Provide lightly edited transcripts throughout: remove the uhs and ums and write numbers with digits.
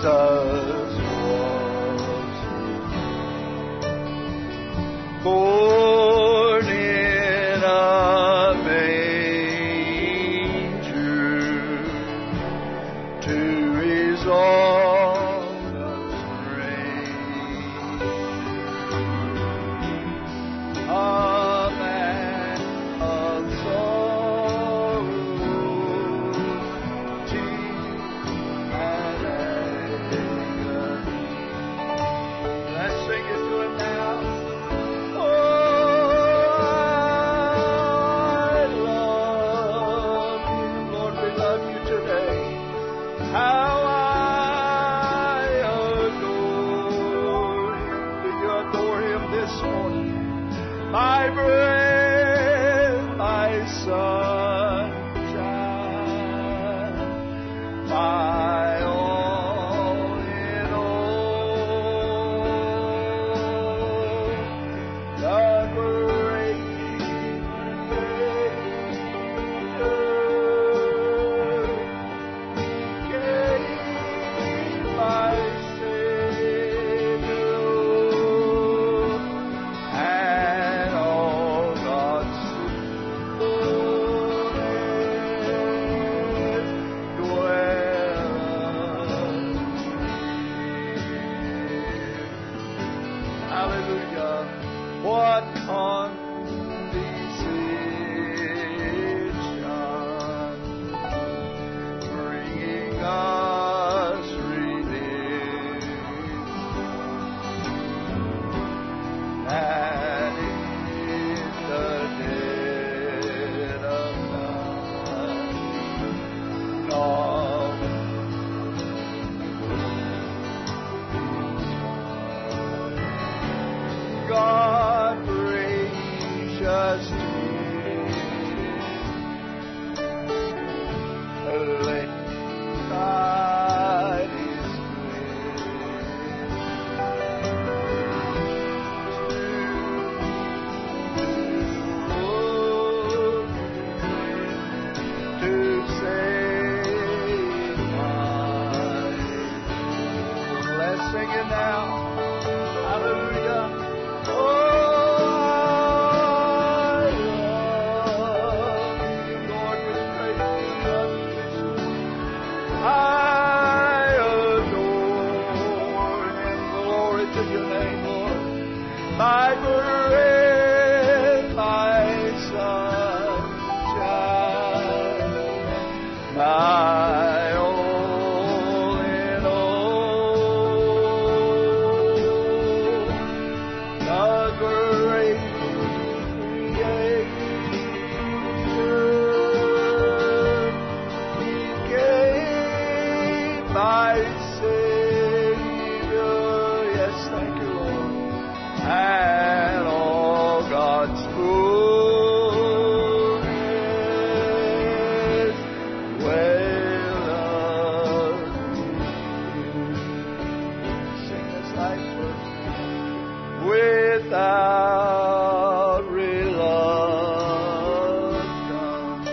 born in a manger to his on us reign. A man of sorrow, tears and agony. Let's sing it to him now. My bread, my sunshine, my all in all, the great Creator, He gave my what condescension, bringing us redemption, that in the dead of night, God gracious to let God is to save my. Let's sing it now. Hallelujah. My bread, my sunshine, my all in all, the great Creator, He gave my Savior. Yes, thank you, Lord. And all God's fullness dwelleth. Sing this life verse. Without reluctance,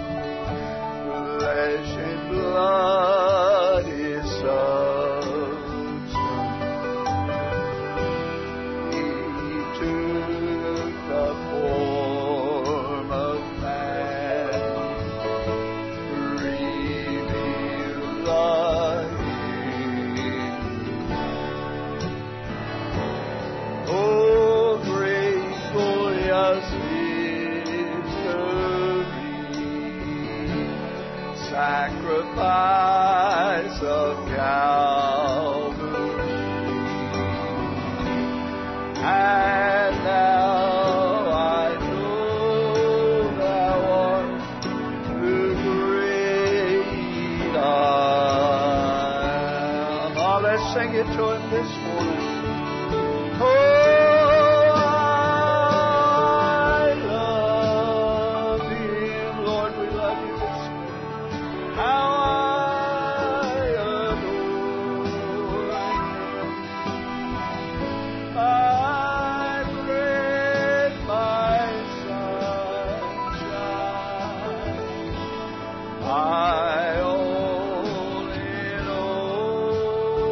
flesh and blood is substance. The form of man, revealed the oh, great glorious mystery, sacrifice of Calvary, and now sing it to him this morning. Oh, I love him. Lord, we love you this morning. How I adore him. My bread, my sunshine, my all in all.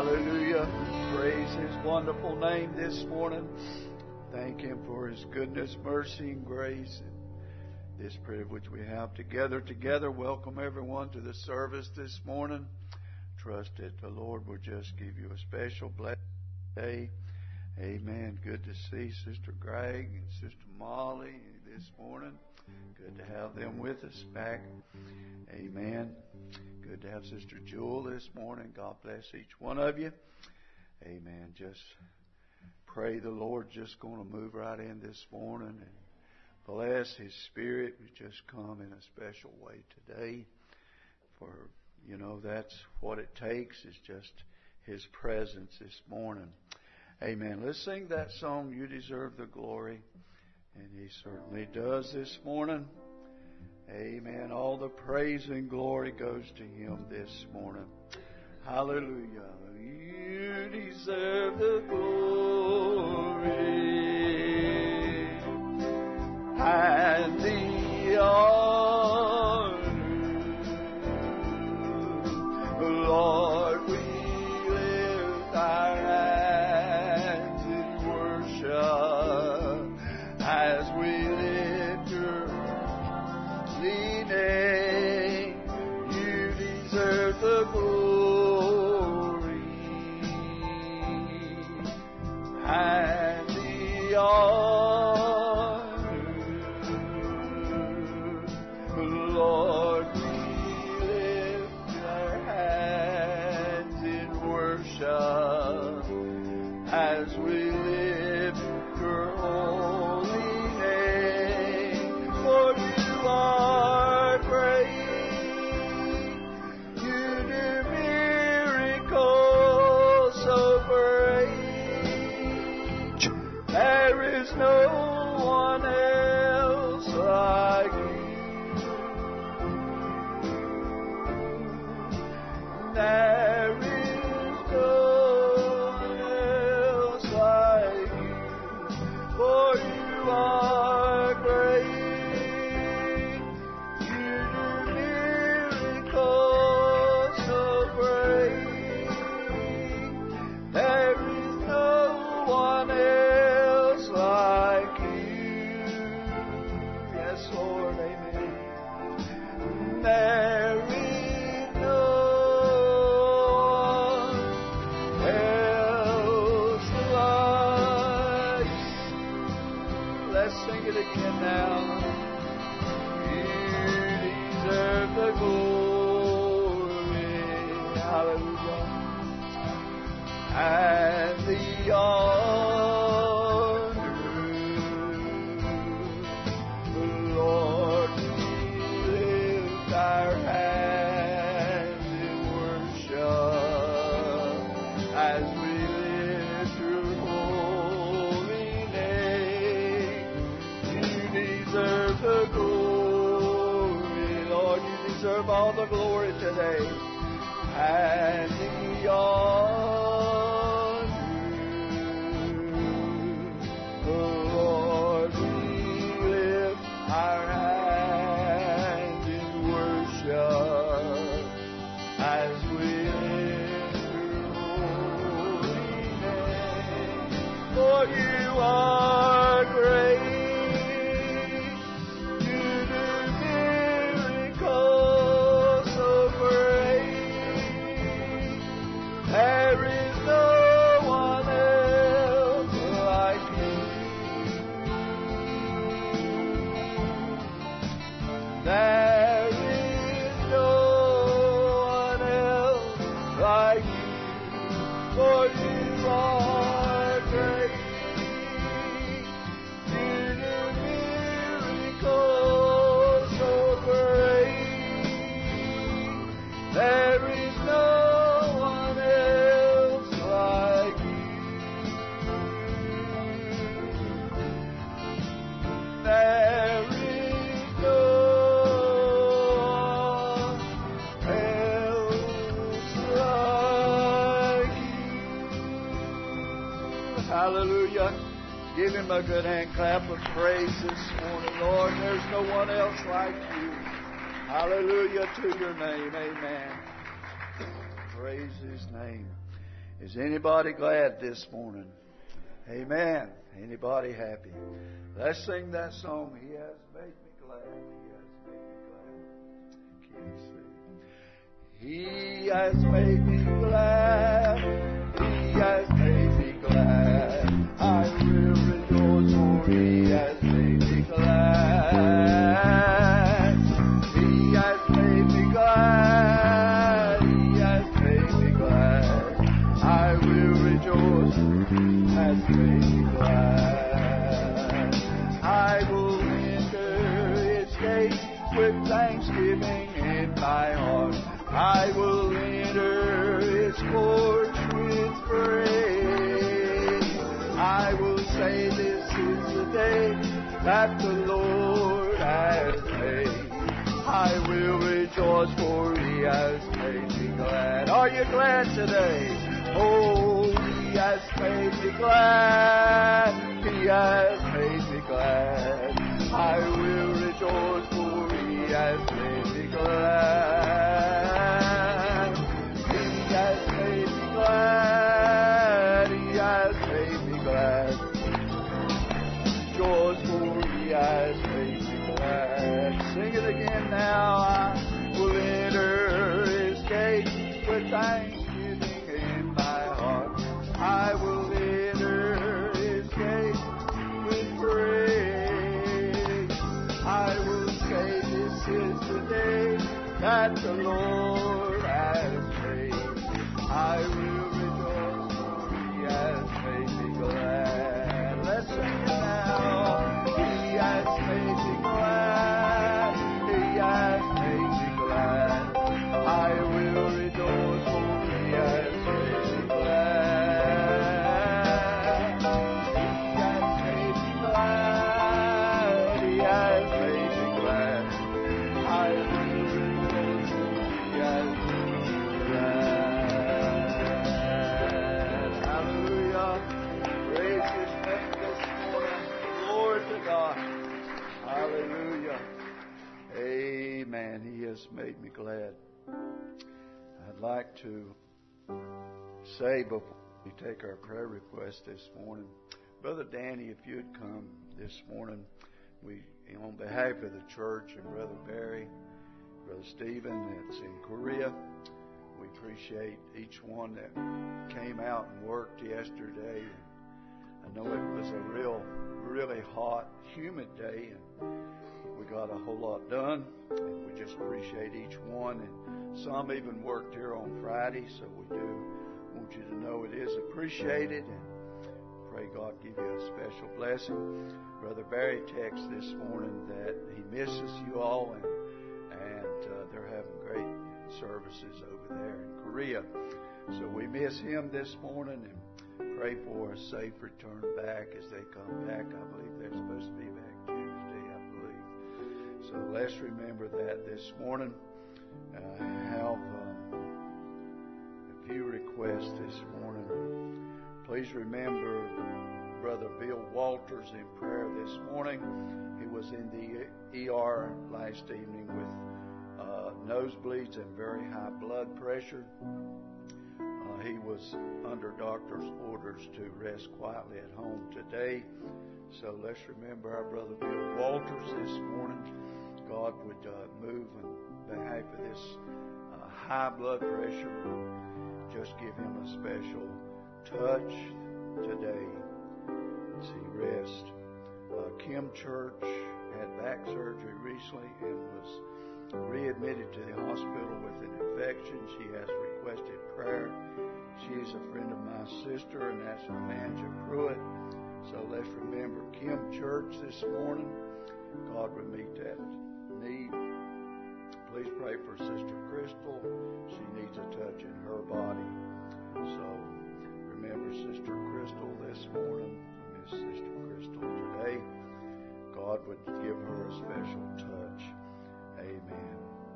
Hallelujah. Praise His wonderful name this morning. Thank Him for His goodness, mercy, and grace. And this privilege we have together. Welcome everyone to the service this morning. Trust that the Lord will just give you a special blessing day. Amen. Good to see Sister Greg and Sister Molly this morning. Good to have them with us back. Amen. Good to have Sister Jewel this morning. God bless each one of you. Amen. Just pray the Lord just going to move right in this morning and bless His Spirit. We just come in a special way today. For, that's what it takes, is just His presence this morning. Amen. Let's sing that song, You Deserve the Glory. And He certainly does this morning. Amen. All the praise and glory goes to Him this morning. Hallelujah. You deserve the glory and the honor. Lord, we lift our hands in worship as we lift your name. You deserve the glory and the honor. Lord, we lift our hands in worship as we lift your holy name. For you are great. You do miracles so great. There is no one else like you. There is no one else like you. For you are great. You do miracles so great. There is no one else like you. Yes, Lord, amen. There is no one else like you. Let's sing it again now. You deserve the glory. Hallelujah. And the honor. Lord, we lift our hands in worship as we lift your holy name. You deserve the glory. Lord, you deserve all the glory today. And the honor. Lord, we lift our hands in worship as we lift your holy name. For you are great. You do miracles so great. There is no one else like you. There is no one else like you. For you are great. You do miracles so great. There is no one else like you. There is no one else like you. Hallelujah. Give Him a good hand clap of praise this morning, Lord. There's no one else like you. Hallelujah to your name. Amen. Praise His name. Is anybody glad this morning? Amen. Anybody happy? Let's sing that song. He has made me glad. He has made me glad. He has made me glad. I will rejoice, for He has made me glad. He has made me glad. He has made me glad. I will rejoice, has made me glad. I will enter His gates with thanksgiving in my heart. I will enter His courts with praise. I will say, this is the day that the Lord has made. I will rejoice, for He has made me glad. Are you glad today? Oh, He has made me glad. He has made me glad. I will rejoice, for He has made me glad. He has made me glad. He has made me glad. Rejoice, for He has made me glad. Sing it again now. I will enter His gates with thanksgiving in my heart. I will enter His gates with praise. I will say, this is the day that the Lord has made. I will rejoice, for He has made me glad. Let's sing it now. He has made me glad. He has made me glad. I will rejoice, for He has made me glad. He has made me glad. He has made me glad. I will rejoice, for He has made me glad. Hallelujah. Praise His name this morning. Glory to God. Hallelujah. Amen. He has made me glad. I'd like to say before we take our prayer request this morning, Brother Danny, if you'd come this morning, we, on behalf of the church, and Brother Barry, Brother Stephen that's in Korea, we appreciate each one that came out and worked yesterday. I know it was a really hot, humid day, and we got a whole lot done, and we just appreciate each one. And some even worked here on Friday, so we do want you to know it is appreciated, and pray God give you a special blessing. Brother Barry texted this morning that he misses you all, and they're having great services over there in Korea. So we miss him this morning, and pray for a safe return back as they come back. I believe they're supposed to be back Tuesday, I believe. So let's remember that this morning. I have a few requests this morning. Please remember Brother Bill Walters in prayer this morning. He was in the ER last evening with nosebleeds and very high blood pressure. He was under doctor's orders to rest quietly at home today. So let's remember our Brother Bill Walters this morning. God would move on behalf of this high blood pressure. Just give him a special touch today as he rests. Kim Church had back surgery recently and was readmitted to the hospital with an infection. She has requested prayer. She is a friend of my sister, and that's Amanda Pruitt. So let's remember Kim Church this morning. God will meet that need. Please pray for Sister Crystal. She needs a touch in her body. So remember Sister Crystal this morning. Miss Sister Crystal today. God would give her a special touch. Amen.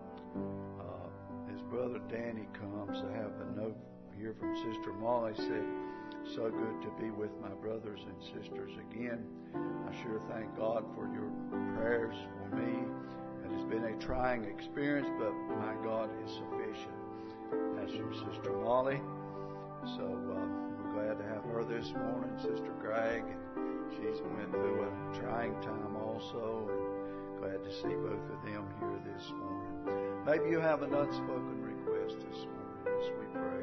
As Brother Danny comes, I have a note here from Sister Molly. Said, so good to be with my brothers and sisters again. I sure thank God for your prayers for me. It has been a trying experience, but my God is sufficient. That's from Sister Molly. So we're glad to have her this morning, Sister Greg. She's went through a trying time also. And glad to see both of them here this morning. Maybe you have an unspoken request this morning as we pray.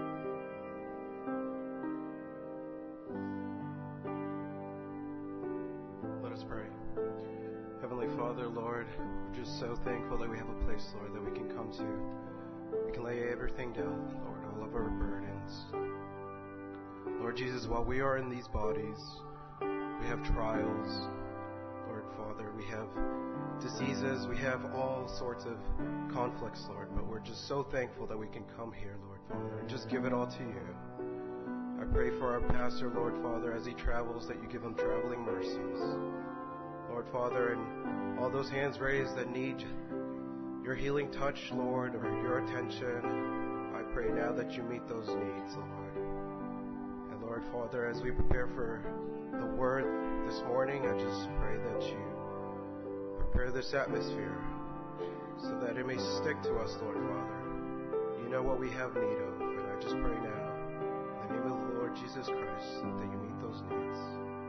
Let us pray. Heavenly Father, Lord, we're just so thankful that we have a place, Lord, that we can come to. We can lay everything down, Lord, all of our burdens. Lord Jesus, while we are in these bodies, we have trials. Lord Father, we have diseases, we have all sorts of conflicts, Lord, but we're just so thankful that we can come here, Lord Father, and just give it all to you. I pray for our pastor, Lord Father, as he travels, that you give him traveling mercies. Lord Father, and all those hands raised that need your healing touch, Lord, or your attention, I pray now that you meet those needs, Lord. And Lord Father, as we prepare for the word this morning, I just pray that you prepare this atmosphere so that it may stick to us, Lord Father. You know what we have need of, and I just pray now, in the name of the Lord Jesus Christ, that you meet those needs.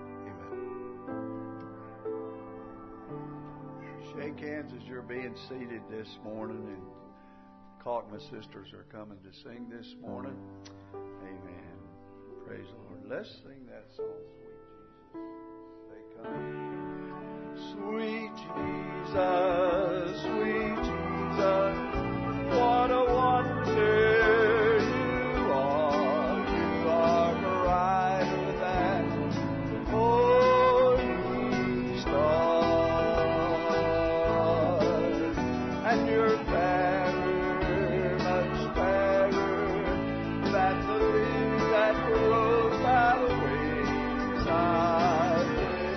Shake hands as you're being seated this morning, and Kalkma sisters are coming to sing this morning. Amen. Praise the Lord. Let's sing that song, Sweet Jesus. They come. Sweet Jesus, sweet Jesus, what a wonder you are. You are brighter than morning stars, and you're fairer, much fairer than the lily that grows by the wayside.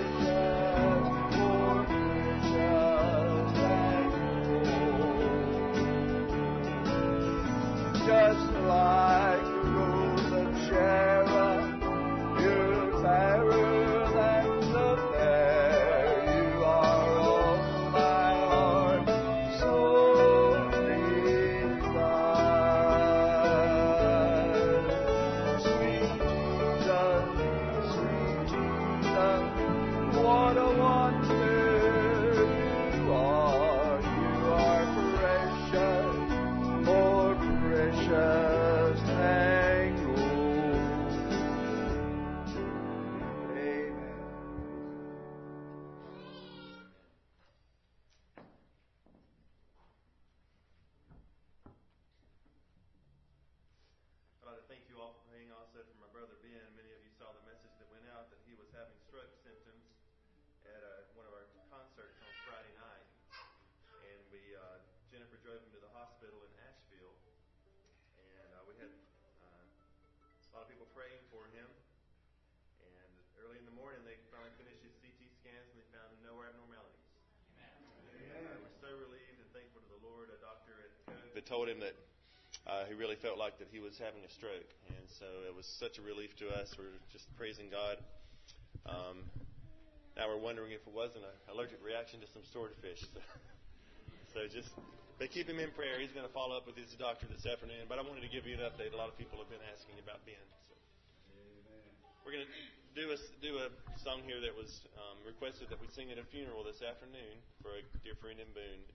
Just like a rose of Sharon, you're fairer than the fair. You are all my heart so desires. Sweet Jesus, what a wonder you are. You are precious, more precious than gold. Amen. I'd like to thank you all for praying also for my brother Ben. Many of you saw the message that went out that he was having stroke symptoms at one of our concerts on Friday night. And Jennifer drove him to the hospital in Asheville. And we had a lot of people praying for him. And early in the morning, they finally finished his CT scans and they found no abnormalities. Amen. We're so relieved and thankful to the Lord. A doctor at COVID told him that he really felt like that he was having a stroke. And so it was such a relief to us. We're just praising God. Now we're wondering if it wasn't an allergic reaction to some swordfish. But keep him in prayer. He's going to follow up with his doctor this afternoon. But I wanted to give you an update. A lot of people have been asking about Ben. So we're going to do a song here that was requested that we sing at a funeral this afternoon for a dear friend in Boone.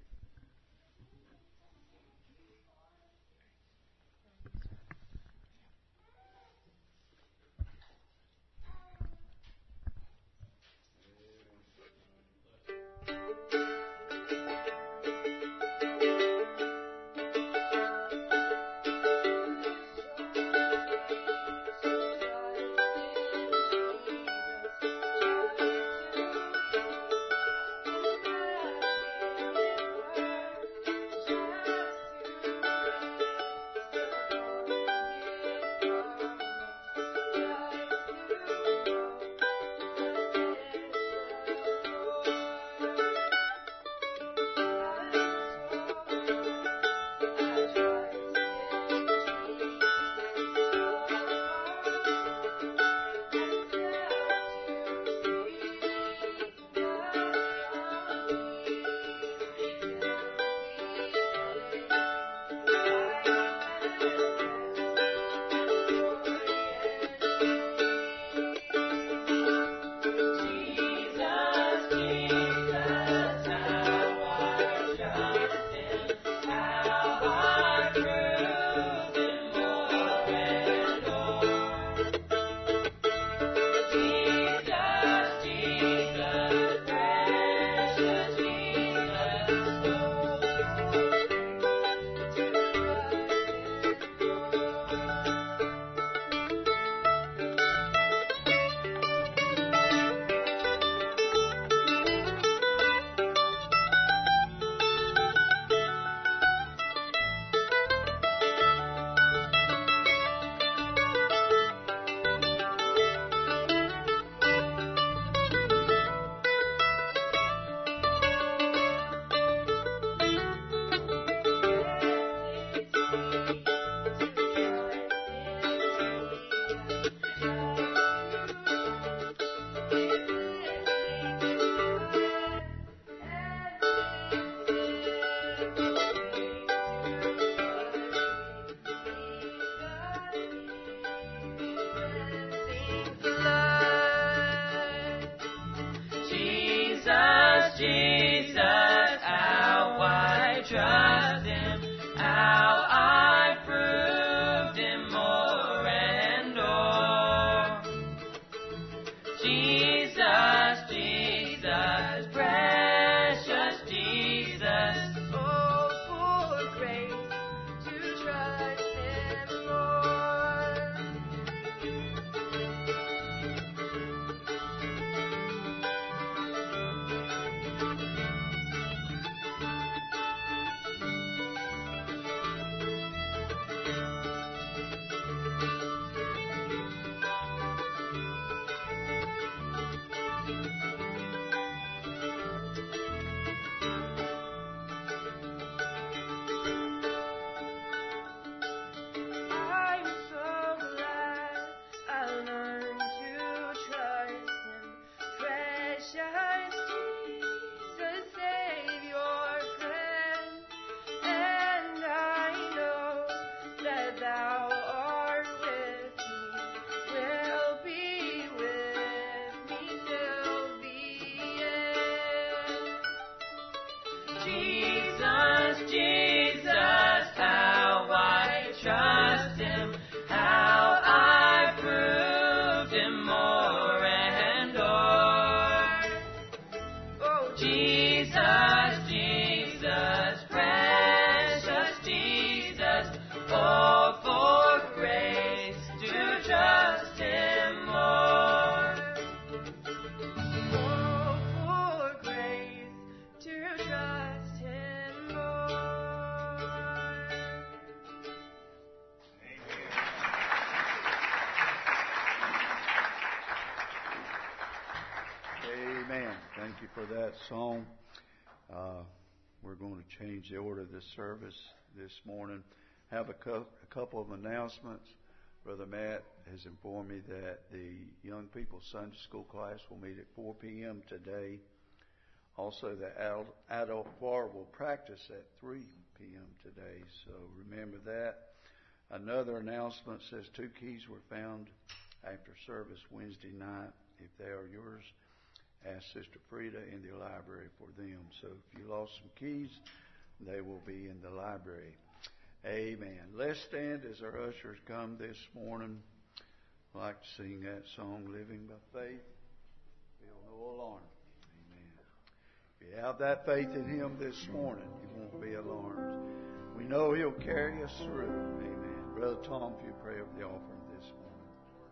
for that song. We're going to change the order of the service this morning. Have a couple of announcements. Brother Matt has informed me that the young people's Sunday school class will meet at 4 p.m. today. Also, the adult choir will practice at 3 p.m. today, so remember that. Another announcement says 2 keys were found after service Wednesday night. If they are yours, ask Sister Frida in the library for them. So if you lost some keys, they will be in the library. Amen. Let's stand as our ushers come this morning. I'd like to sing that song, Living by Faith. Feel no alarm. Amen. If you have that faith in Him this morning, you won't be alarmed. We know He'll carry us through. Amen. Brother Tom, if you pray over the offering this morning.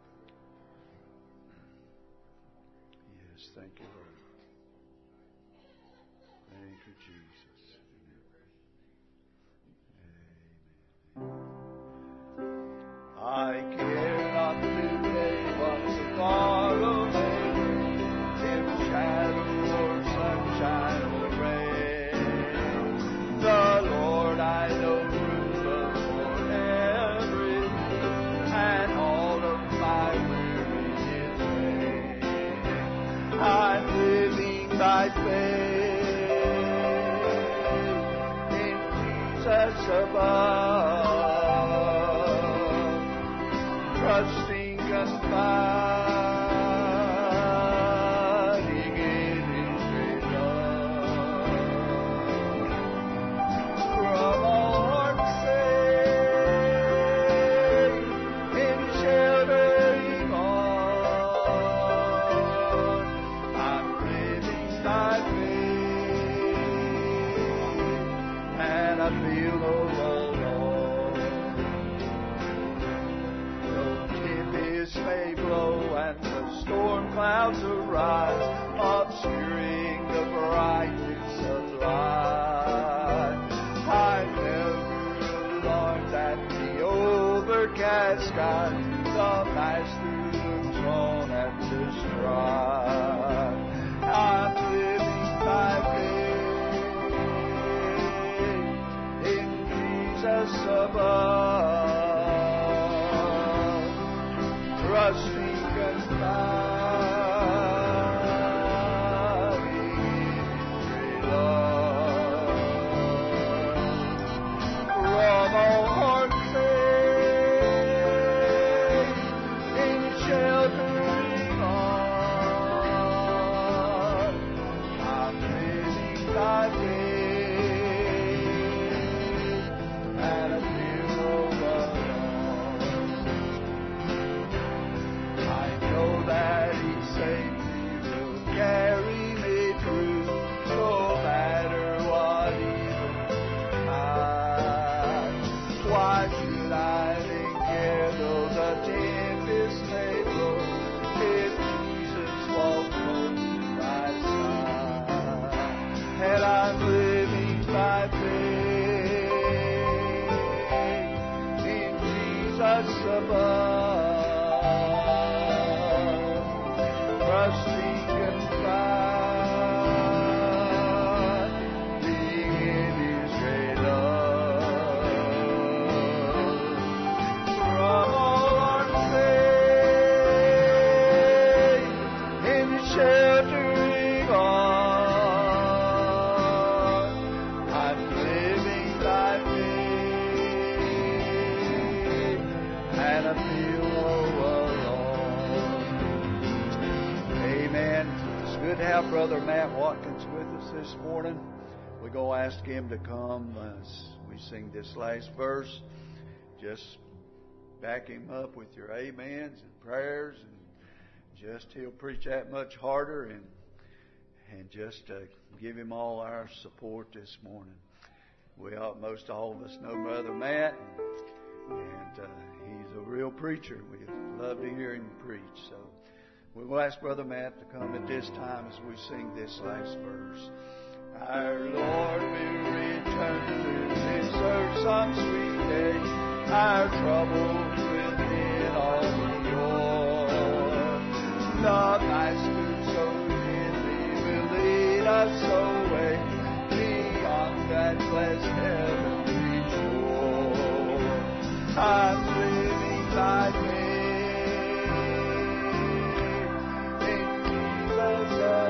Yes, thank you, Lord. Thank you, Jesus. Amen. I care not today what tomorrow may bring, in shadow or sunshine or rain. The Lord I know ruleth for everything, and all of my weariness vain. I'm living by faith in Jesus above, trusting and confiding in His great love. From all safe in sheltering arms, I'm living by faith, and I feel no alone. Though tempests may blow and the storm clouds arise, obscuring the brightness of light, I'm never alarmed at the overcast sky. The Master looks on at the strife. I'm living by faith in Jesus above, trusting and confiding in His great love. From all harm safe in sheltering arms, I'm living by faith, and I feel no alone. I know that He safely will carry me through, no matter what evil betide. Why should I then care though the tempest may blow, if Jesus walks close to my side? And I'm living by faith in Jesus above, trusting and confiding in His great love. From all unsafe in sheltering arms, I'm living by faith, and I feel no alone. Amen. It's good to have Brother Matt Watkins with us this morning. We're going to ask him to come as we sing this last verse. Just back him up with your amens and prayers, and just he'll preach that much harder, and just give him all our support this morning. Most all of us know Brother Matt, and he's a real preacher. We love to hear him preach. So we'll ask Brother Matt to come at this time as we sing this last verse. Our Lord will return to His earth some sweet day. Our troubles will end all the o'er. The Master so gently will lead us away beyond that blessed heavenly shore. I'm living by faith in Jesus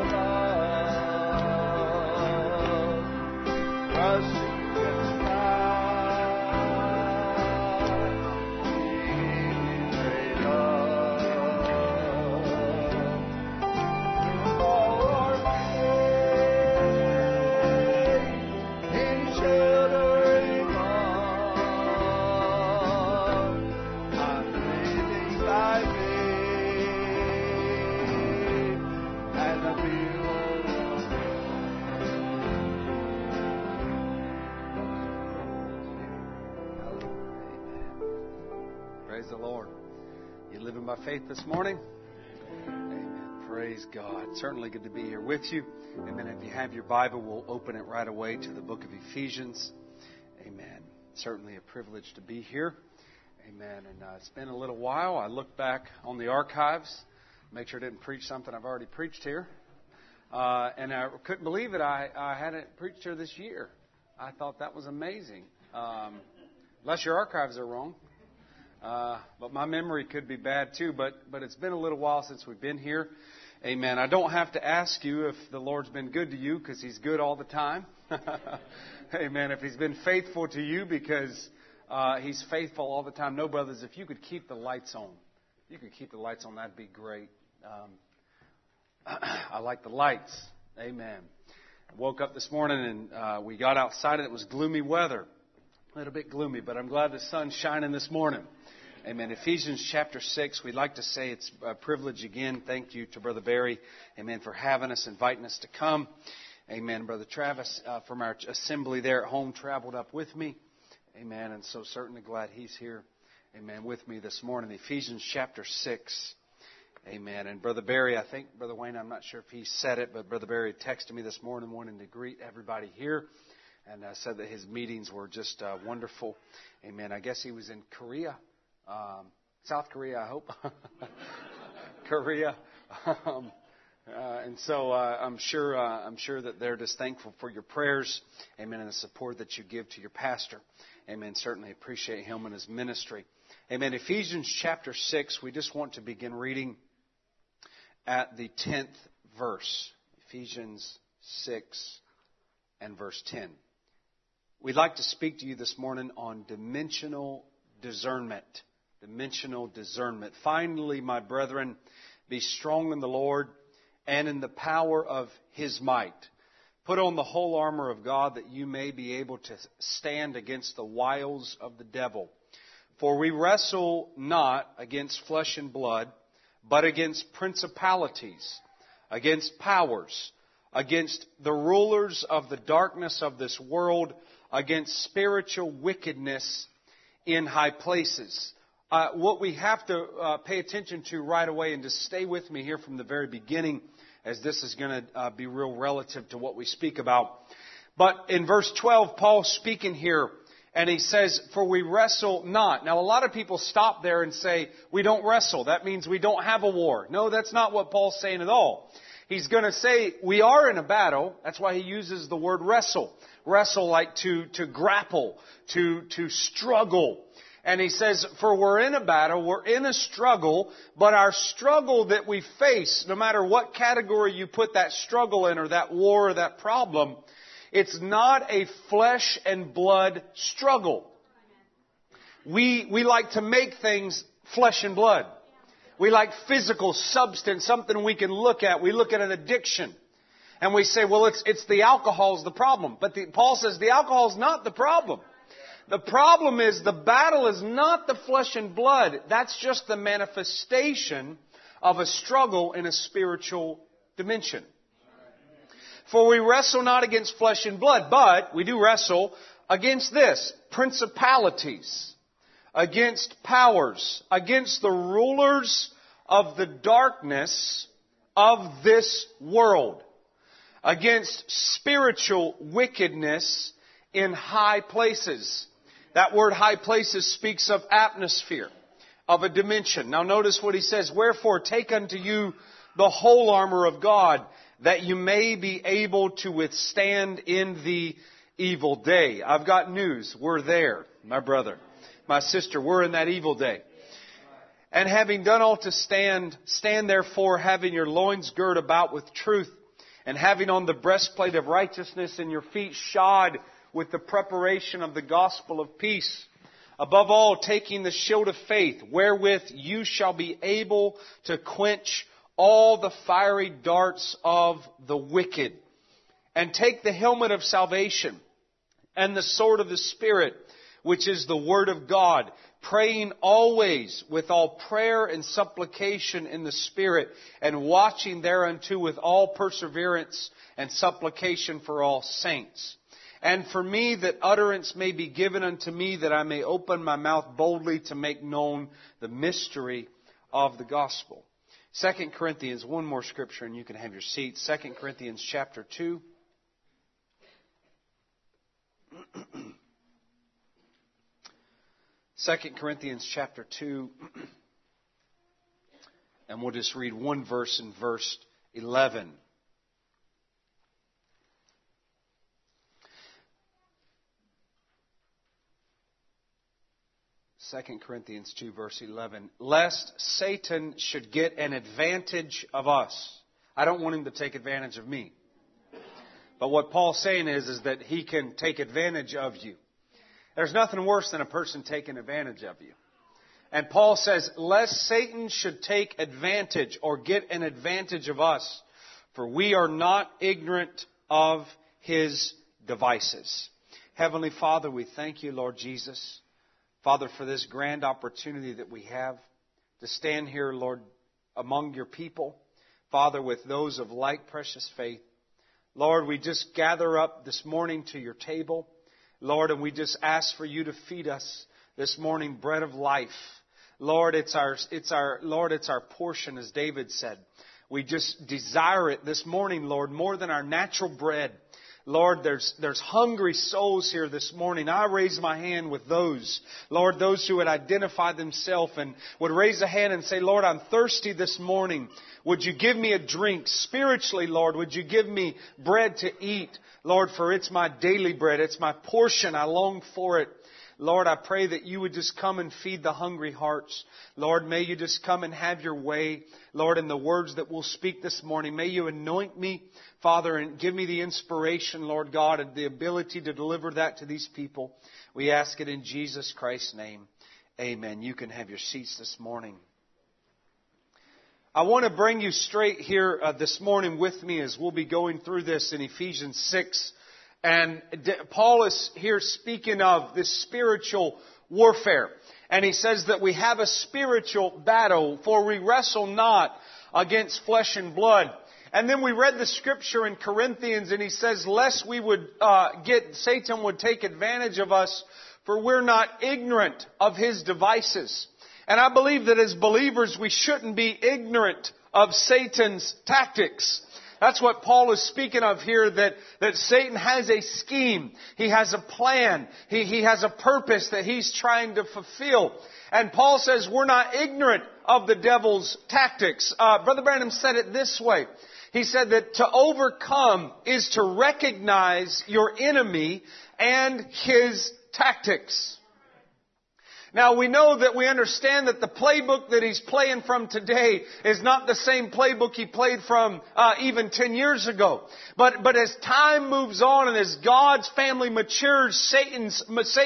alone, trusting His power, singing His great love. All our faith in sheltering arms, I'm living by faith and the Praise the Lord. You living by faith this morning? Amen. Praise God. Certainly good to be here with you. Amen. If you have your Bible, we'll open it right away to the book of Ephesians. Amen. Certainly a privilege to be here. Amen. And it's been a little while. I looked back on the archives, make sure I didn't preach something I've already preached here. And I couldn't believe it. I hadn't preached here this year. I thought that was amazing. Unless your archives are wrong. But my memory could be bad too. But it's been a little while since we've been here. Amen. I don't have to ask you if the Lord's been good to you because He's good all the time. Amen. If He's been faithful to you because He's faithful all the time. No, brothers, if you could keep the lights on. You could keep the lights on. That'd be great. I like the lights. Amen. I woke up this morning and we got outside and it was gloomy weather. A little bit gloomy, but I'm glad the sun's shining this morning. Amen. Ephesians chapter 6, we'd like to say it's a privilege again. Thank you to Brother Barry, amen, for having us, inviting us to come. Amen. Brother Travis from our assembly there at home traveled up with me. Amen. And so certainly glad he's here, amen, with me this morning. Ephesians chapter 6. Amen. And Brother Barry, I think, Brother Wayne, I'm not sure if he said it, but Brother Barry texted me this morning wanting to greet everybody here. And said that his meetings were just wonderful. Amen. I guess he was in Korea. South Korea, I hope. Korea. And so I'm sure that they're just thankful for your prayers. Amen. And the support that you give to your pastor. Amen. Certainly appreciate him and his ministry. Amen. Ephesians chapter 6, we just want to begin reading at the 10th verse. Ephesians 6 and verse 10. We'd like to speak to you this morning on dimensional discernment. Dimensional discernment. Finally, my brethren, be strong in the Lord and in the power of His might. Put on the whole armor of God that you may be able to stand against the wiles of the devil. For we wrestle not against flesh and blood, but against principalities, against powers, against the rulers of the darkness of this world, against spiritual wickedness in high places. What we have to pay attention to right away, and just stay with me here from the very beginning, as this is going to be real relative to what we speak about. But in verse 12, Paul's speaking here, and he says, for we wrestle not. Now, a lot of people stop there and say, we don't wrestle. That means we don't have a war. No, that's not what Paul's saying at all. He's going to say we are in a battle. That's why he uses the word wrestle. Wrestle like to grapple, to struggle. And he says, for we're in a battle, we're in a struggle, but our struggle that we face, no matter what category you put that struggle in or that war or that problem, it's not a flesh and blood struggle. We like to make things flesh and blood. We like physical substance, something we can look at. We look at an addiction. And we say, well, it's the alcohol's the problem. But Paul says the alcohol's not the problem. The problem is the battle is not the flesh and blood. That's just the manifestation of a struggle in a spiritual dimension. For we wrestle not against flesh and blood, but we do wrestle against this, principalities, against powers, against the rulers of the darkness of this world, against spiritual wickedness in high places. That word high places speaks of atmosphere, of a dimension. Now notice what he says, wherefore take unto you the whole armor of God, that you may be able to withstand in the evil day. I've got news. We're there, my brother, my sister. We're in that evil day. And having done all to stand, stand therefore, having your loins girt about with truth, and having on the breastplate of righteousness, and your feet shod with the preparation of the gospel of peace. Above all, taking the shield of faith, wherewith you shall be able to quench all the fiery darts of the wicked. And take the helmet of salvation and the sword of the Spirit, which is the Word of God, praying always with all prayer and supplication in the Spirit, and watching thereunto with all perseverance and supplication for all saints. And for me, that utterance may be given unto me, that I may open my mouth boldly to make known the mystery of the gospel. 2 Corinthians, one more scripture and you can have your seat. 2 Corinthians chapter 2. Second Corinthians chapter 2, and we'll just read one verse in verse 11. Second Corinthians 2, verse 11. Lest Satan should get an advantage of us. I don't want him to take advantage of me. But what Paul's saying is that he can take advantage of you. There's nothing worse than a person taking advantage of you. And Paul says, lest Satan should take advantage or get an advantage of us, for we are not ignorant of his devices. Heavenly Father, we thank you, Lord Jesus, Father, for this grand opportunity that we have to stand here, Lord, among your people, Father, with those of like precious faith. Lord, we just gather up this morning to your table, Lord, and we just ask for you to feed us this morning bread of life. Lord, it's our portion, as David said. We just desire it this morning, Lord, more than our natural bread. Lord, there's hungry souls here this morning. I raise my hand with those, Lord, those who would identify themselves and would raise a hand and say, Lord, I'm thirsty this morning. Would you give me a drink? Spiritually, Lord, would you give me bread to eat? Lord, for it's my daily bread. It's my portion. I long for it. Lord, I pray that you would just come and feed the hungry hearts. Lord, may you just come and have your way. Lord, in the words that we'll speak this morning, may you anoint me, Father, and give me the inspiration, Lord God, and the ability to deliver that to these people. We ask it in Jesus Christ's name. Amen. You can have your seats this morning. I want to bring you straight here this morning with me as we'll be going through this in Ephesians 6. And Paul is here speaking of this spiritual warfare. And he says that we have a spiritual battle, for we wrestle not against flesh and blood. And then we read the scripture in Corinthians, and he says, lest we would Satan would take advantage of us, for we're not ignorant of his devices. And I believe that as believers, we shouldn't be ignorant of Satan's tactics. That's what Paul is speaking of here, that Satan has a scheme. He has a plan. He has a purpose that he's trying to fulfill. And Paul says we're not ignorant of the devil's tactics. Brother Branham said it this way. He said that to overcome is to recognize your enemy and his tactics. Now, we know that we understand that the playbook that he's playing from today is not the same playbook he played from even 10 years ago. But as time moves on and as God's family matures, Satan's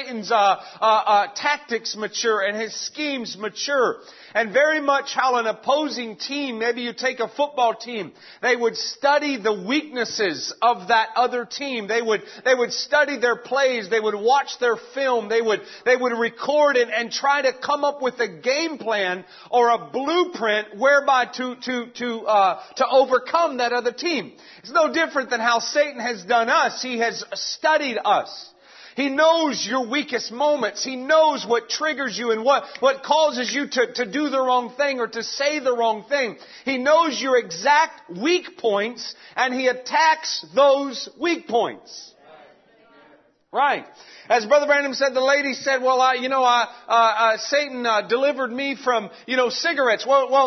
tactics mature and his schemes mature. And very much how an opposing team, maybe you take a football team, they would study the weaknesses of that other team. They would study their plays. They would watch their film. They would record and try to come up with a game plan or a blueprint whereby to overcome that other team. It's no different than how Satan has done us. He has studied us. He knows your weakest moments. He knows what triggers you and what causes you to do the wrong thing or to say the wrong thing. He knows your exact weak points and he attacks those weak points. Right. As Brother Branham said, the lady said, Satan delivered me from, cigarettes.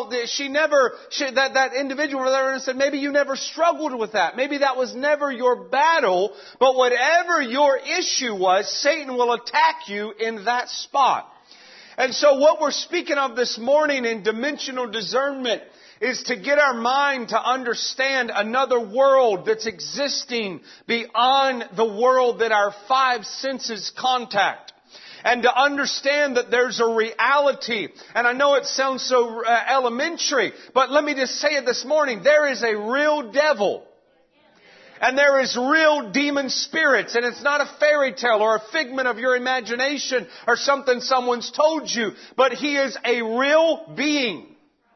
That individual over there said, maybe you never struggled with that. Maybe that was never your battle. But whatever your issue was, Satan will attack you in that spot. And so what we're speaking of this morning in dimensional discernment is to get our mind to understand another world that's existing beyond the world that our five senses contact. And to understand that there's a reality. And I know it sounds so elementary, but let me just say it this morning. There is a real devil. And there is real demon spirits. And it's not a fairy tale or a figment of your imagination or something someone's told you. But he is a real being.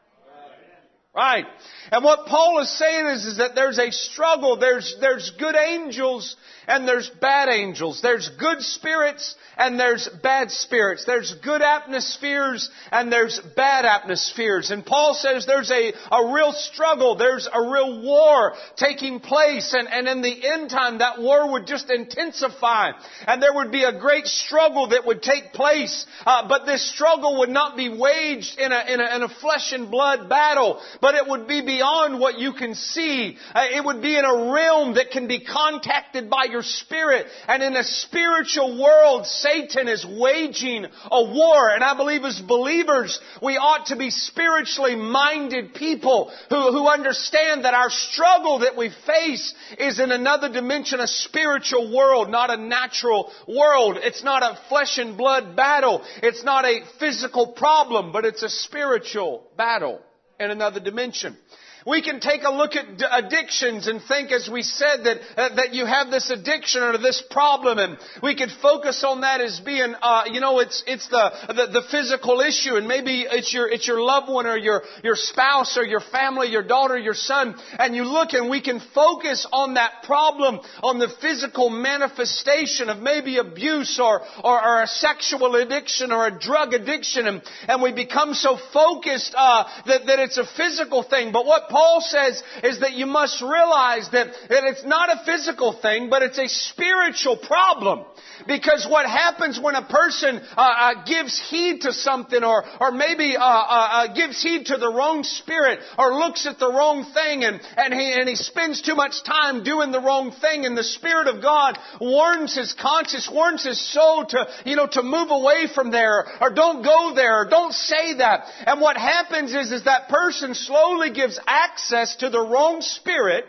Right. And what Paul is saying is that there's a struggle. There's good angels and there's bad angels. There's good spirits and there's bad spirits. There's good atmospheres and there's bad atmospheres. And Paul says there's a real struggle. There's a real war taking place. And in the end time, that war would just intensify. And there would be a great struggle that would take place. But this struggle would not be waged in a flesh and blood battle. But it would be beyond what you can see. It would be in a realm that can be contacted by your spirit. And in a spiritual world, Satan is waging a war. And I believe as believers, we ought to be spiritually minded people who understand that our struggle that we face is in another dimension, a spiritual world, not a natural world. It's not a flesh and blood battle. It's not a physical problem, but it's a spiritual battle in another dimension. We can take a look at addictions and think, as we said, that you have this addiction or this problem, and we could focus on that as being, it's the physical issue, and maybe it's your loved one or your spouse or your family, your daughter, your son, and you look and we can focus on that problem, on the physical manifestation of maybe abuse or a sexual addiction or a drug addiction, and we become so focused that it's a physical thing. But what Paul says is that you must realize that it's not a physical thing, but it's a spiritual problem. Because what happens when a person gives heed to something or maybe gives heed to the wrong spirit or looks at the wrong thing and he spends too much time doing the wrong thing, and the Spirit of God warns his conscience, warns his soul to move away from there or don't go there or don't say that. And what happens is that person slowly gives access to the wrong spirit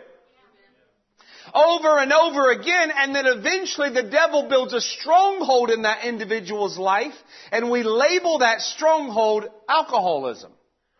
over and over again, and then eventually the devil builds a stronghold in that individual's life, and we label that stronghold alcoholism.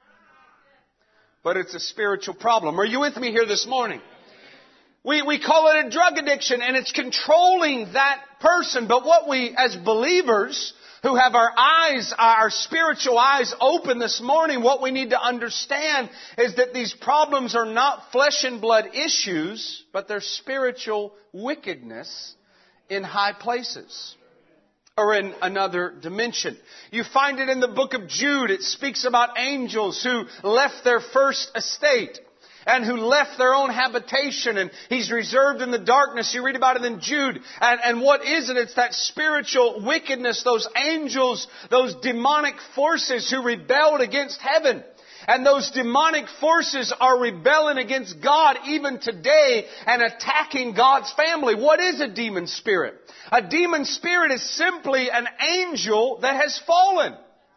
But it's a spiritual problem. Are you with me here this morning? We call it a drug addiction, and it's controlling that person. But what we, as believers who have our spiritual eyes open this morning, what we need to understand is that these problems are not flesh and blood issues, but they're spiritual wickedness in high places or in another dimension. You find it in the book of Jude. It speaks about angels who left their first estate and who left their own habitation, and he's reserved in the darkness. You read about it in Jude. And what is it? It's that spiritual wickedness, those angels, those demonic forces who rebelled against heaven. And those demonic forces are rebelling against God even today and attacking God's family. What is a demon spirit? A demon spirit is simply an angel that has fallen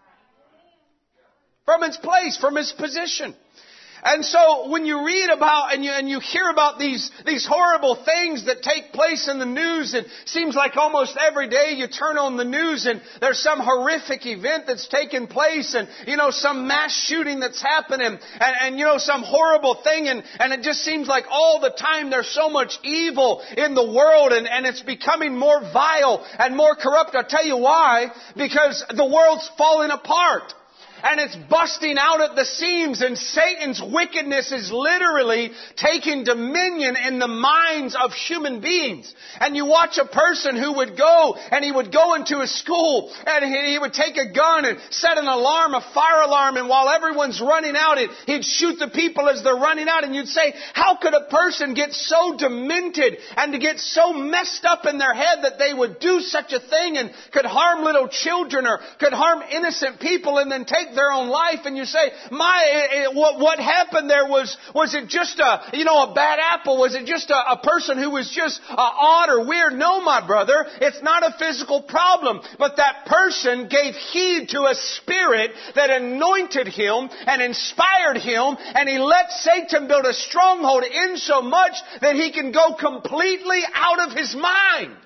from its place, from its position. And so when you read about and you hear about these horrible things that take place in the news, it seems like almost every day you turn on the news and there's some horrific event that's taken place, and some mass shooting that's happening and some horrible thing, and it just seems like all the time there's so much evil in the world, and it's becoming more vile and more corrupt. I'll tell you why. Because the world's falling apart. and it's busting out at the seams, and Satan's wickedness is literally taking dominion in the minds of human beings. And you watch a person who would go, and he would go into a school, and he would take a gun and set an alarm, a fire alarm, and while everyone's running out, he'd shoot the people as they're running out. And you'd say, how could a person get so demented and to get so messed up in their head that they would do such a thing and could harm little children or could harm innocent people and then take their own life? And you say, what happened there was it just a bad apple? Was it just a person who was just odd or weird? No, my brother, it's not a physical problem, but that person gave heed to a spirit that anointed him and inspired him, and he let Satan build a stronghold in so much that he can go completely out of his mind.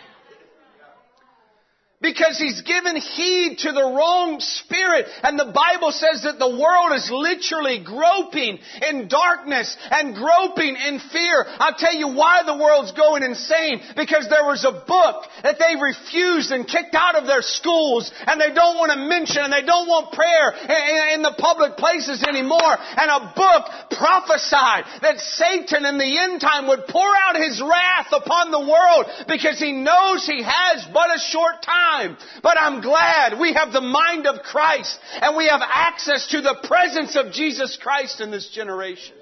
Because he's given heed to the wrong spirit. And the Bible says that the world is literally groping in darkness and groping in fear. I'll tell you why the world's going insane. Because there was a book that they refused and kicked out of their schools, and they don't want to mention, and they don't want prayer in the public places anymore. And a book prophesied that Satan in the end time would pour out his wrath upon the world because he knows he has but a short time. But I'm glad we have the mind of Christ and we have access to the presence of Jesus Christ in this generation.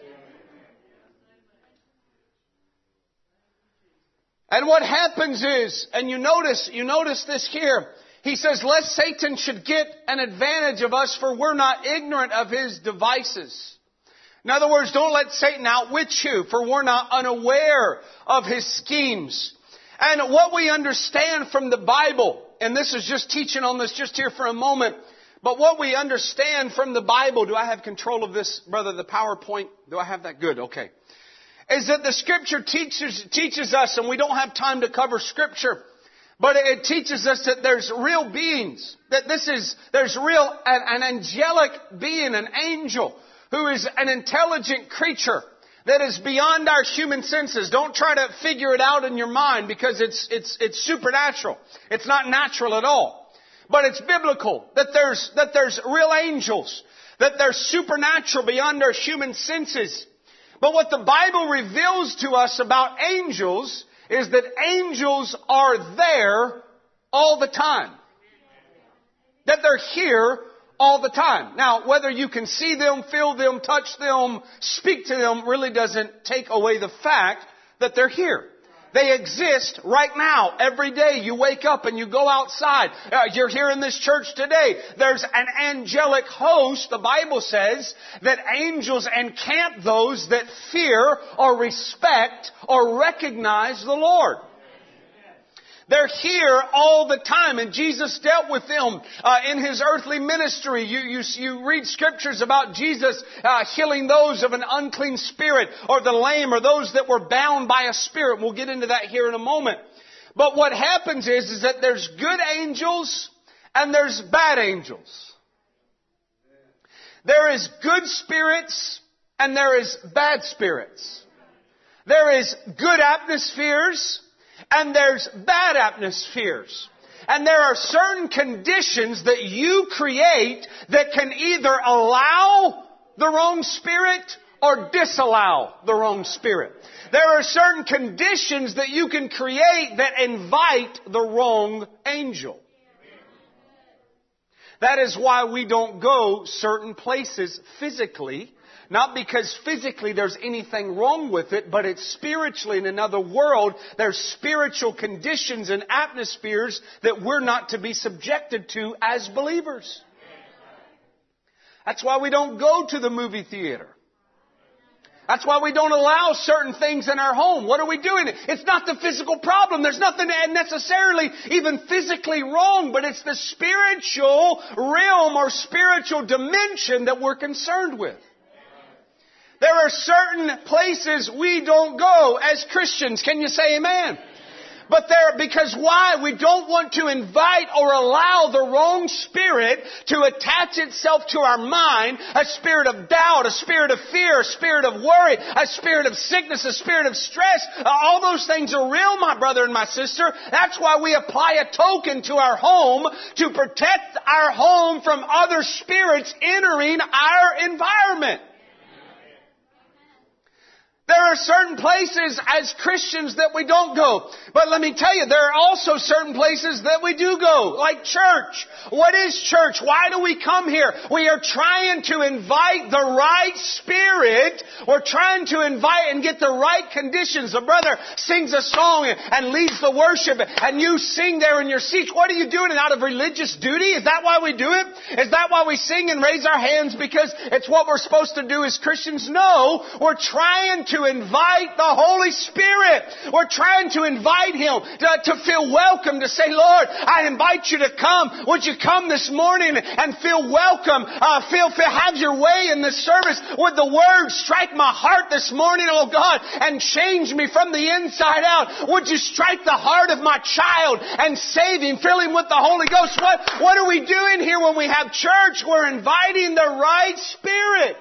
And what happens is, and you notice this here, he says, lest Satan should get an advantage of us, for we're not ignorant of his devices. In other words, don't let Satan outwit you, for we're not unaware of his schemes. And what we understand from the Bible, and this is just teaching on this just here for a moment, but what we understand from the Bible, do I have control of this, brother, the PowerPoint? Do I have that? Good, okay. Is that the Scripture teaches us, and we don't have time to cover Scripture, but it teaches us that there's real beings, that there's real, an angelic being, an angel, who is an intelligent creature that is beyond our human senses. Don't try to figure it out in your mind, because it's supernatural. It's not natural at all. But it's biblical. That there's real angels. That they're supernatural beyond our human senses. But what the Bible reveals to us about angels is that angels are there all the time. That they're here all the time. Now, whether you can see them, feel them, touch them, speak to them, really doesn't take away the fact that they're here. They exist right now. Every day you wake up and you go outside. You're here in this church today. There's an angelic host. The Bible says that angels encamp those that fear or respect or recognize the Lord. They're here all the time, and Jesus dealt with them in His earthly ministry. You read scriptures about Jesus healing those of an unclean spirit, or the lame, or those that were bound by a spirit. We'll get into that here in a moment. But what happens is that there's good angels and there's bad angels. There is good spirits and there is bad spirits. There is good atmospheres and there's bad atmospheres. And there are certain conditions that you create that can either allow the wrong spirit or disallow the wrong spirit. There are certain conditions that you can create that invite the wrong angel. That is why we don't go certain places physically. Not because physically there's anything wrong with it, but it's spiritually in another world. There's spiritual conditions and atmospheres that we're not to be subjected to as believers. That's why we don't go to the movie theater. That's why we don't allow certain things in our home. What are we doing? It's not the physical problem. There's nothing necessarily even physically wrong, but it's the spiritual realm or spiritual dimension that we're concerned with. There are certain places we don't go as Christians. Can you say amen? Because why? We don't want to invite or allow the wrong spirit to attach itself to our mind, a spirit of doubt, a spirit of fear, a spirit of worry, a spirit of sickness, a spirit of stress. All those things are real, my brother and my sister. That's why we apply a token to our home to protect our home from other spirits entering our environment. There are certain places as Christians that we don't go. But let me tell you, there are also certain places that we do go, like church. What is church? Why do we come here? We are trying to invite the right spirit. We're trying to invite and get the right conditions. A brother sings a song and leads the worship, and you sing there in your seats. What are you doing? Out of religious duty? Is that why we do it? Is that why we sing and raise our hands because it's what we're supposed to do as Christians? No, we're trying to invite the Holy Spirit. We're trying to invite Him to feel welcome, to say, Lord, I invite you to come. Would you come this morning and feel welcome? Have your way in this service. Would the Word strike my heart this morning, oh God, and change me from the inside out? Would you strike the heart of my child and save him, fill him with the Holy Ghost? What are we doing here when we have church? We're inviting the right spirit.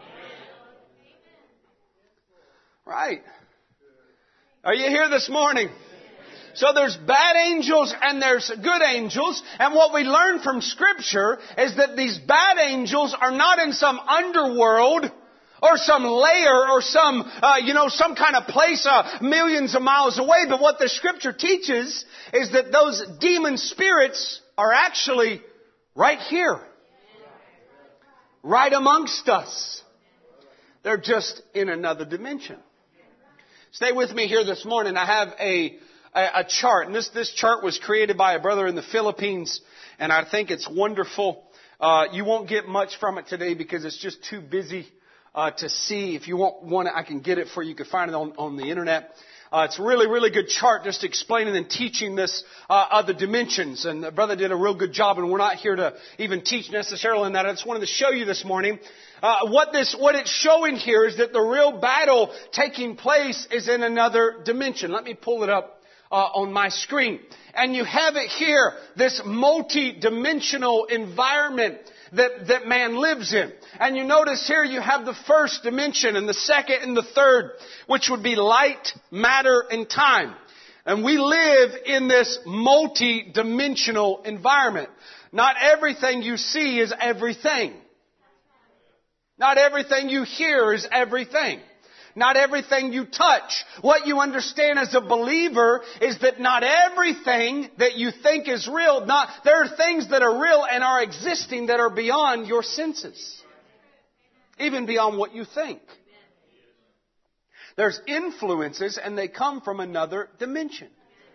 Right. Are you here this morning? So there's bad angels and there's good angels. And what we learn from Scripture is that these bad angels are not in some underworld or some lair or some kind of place millions of miles away. But what the Scripture teaches is that those demon spirits are actually right here. Right amongst us. They're just in another dimension. Stay with me here this morning. I have a chart, and this chart was created by a brother in the Philippines, and I think it's wonderful. You won't get much from it today because it's just too busy to see. If you want it, I can get it for you. You can find it on the internet. It's a really, really good chart just explaining and teaching this other dimensions. And the brother did a real good job, and we're not here to even teach necessarily in that. I just wanted to show you this morning. What it's showing here is that the real battle taking place is in another dimension. Let me pull it up on my screen. And you have it here, this multi-dimensional environment that man lives in. And you notice here you have the first dimension and the second and the third, which would be light, matter, and time. And we live in this multi-dimensional environment. Not everything you see is everything. Not everything you hear is everything. Not everything you touch. What you understand as a believer is that not everything that you think is real. There are things that are real and are existing that are beyond your senses. Even beyond what you think. There's influences and they come from another dimension.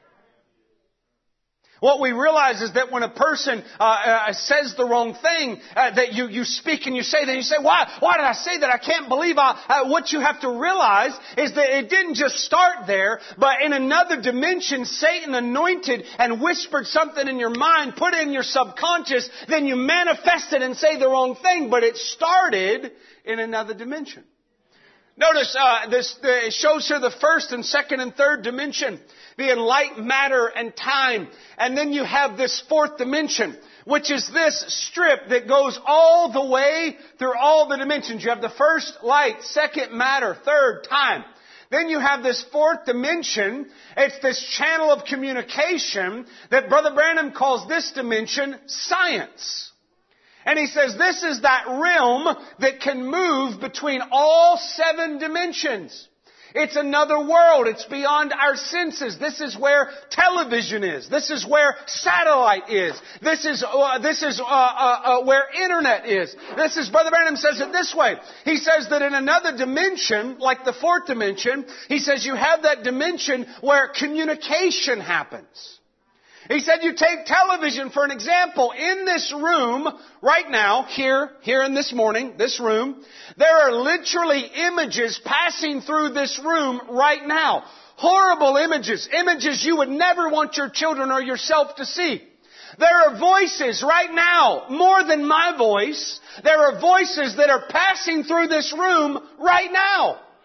What we realize is that when a person says the wrong thing, that you speak and you say, then you say, why did I say that? I can't believe what you have to realize is that it didn't just start there, but in another dimension, Satan anointed and whispered something in your mind, put it in your subconscious, then you manifest it and say the wrong thing, but it started in another dimension. Notice it shows here the first and second and third dimension, being light, matter, and time. And then you have this fourth dimension, which is this strip that goes all the way through all the dimensions. You have the first, light, second, matter, third, time. Then you have this fourth dimension. It's this channel of communication that Brother Branham calls this dimension science. And he says this is that realm that can move between all 7 dimensions. It's another world. It's beyond our senses. This is where television is. This is where satellite is. This is where internet is. Brother Branham says it this way. He says that in another dimension, like the fourth dimension, he says you have that dimension where communication happens. He said you take television for an example. In this room, right now, here in this morning, this room, there are literally images passing through this room right now. Horrible images. Images you would never want your children or yourself to see. There are voices right now, more than my voice. There are voices that are passing through this room right now.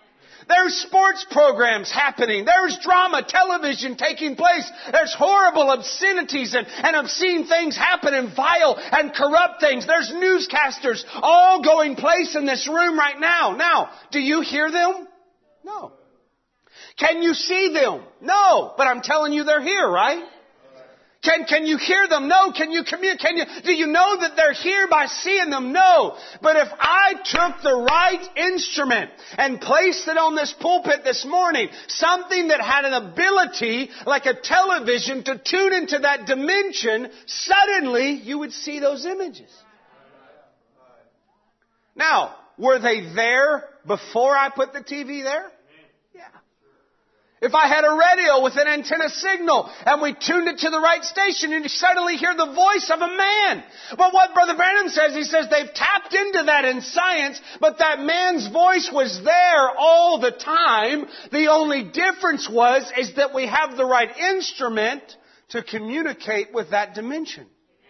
There's sports programs happening. There's drama, television taking place. There's horrible obscenities and obscene things happening, vile and corrupt things. There's newscasters all going place in this room right now. Now, do you hear them? No. Can you see them? No. But I'm telling you they're here, right? Can you hear them? No. Can you communicate? Do you know that they're here by seeing them? No. But if I took the right instrument and placed it on this pulpit this morning, something that had an ability, like a television, to tune into that dimension, suddenly you would see those images. Now, were they there before I put the TV there? If I had a radio with an antenna signal and we tuned it to the right station and you suddenly hear the voice of a man. But what Brother Branham says, he says they've tapped into that in science, but that man's voice was there all the time. The only difference is that we have the right instrument to communicate with that dimension.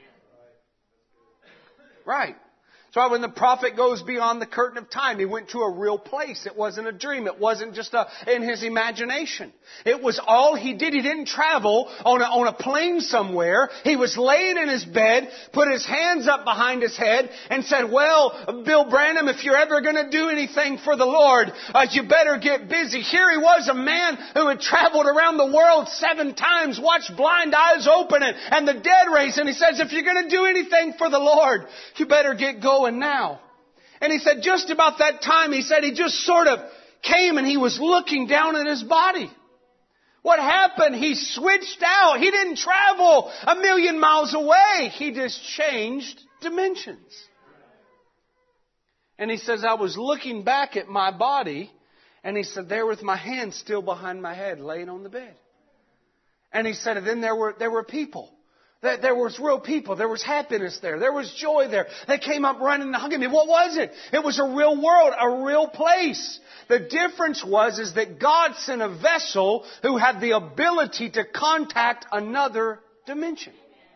Right. So when the prophet goes beyond the curtain of time, he went to a real place. It wasn't a dream. It wasn't just in his imagination. It was all he did. He didn't travel on a plane somewhere. He was laying in his bed, put his hands up behind his head, and said, well, Bill Branham, if you're ever going to do anything for the Lord, you better get busy. Here he was, a man who had traveled around the world 7 times, watched blind eyes open and the dead raised. And he says, if you're going to do anything for the Lord, you better get going now. And he said just about that time, he said he just sort of came and he was looking down at his body. What happened? He switched out. He didn't travel 1,000,000 miles away. He just changed dimensions. And he says, I was looking back at my body, and he said, there with my hand still behind my head, laying on the bed. And he said, and then there were people. There was real people. There was happiness there. There was joy there. They came up running and hugging me. What was it? It was a real world, a real place. The difference is that God sent a vessel who had the ability to contact another dimension.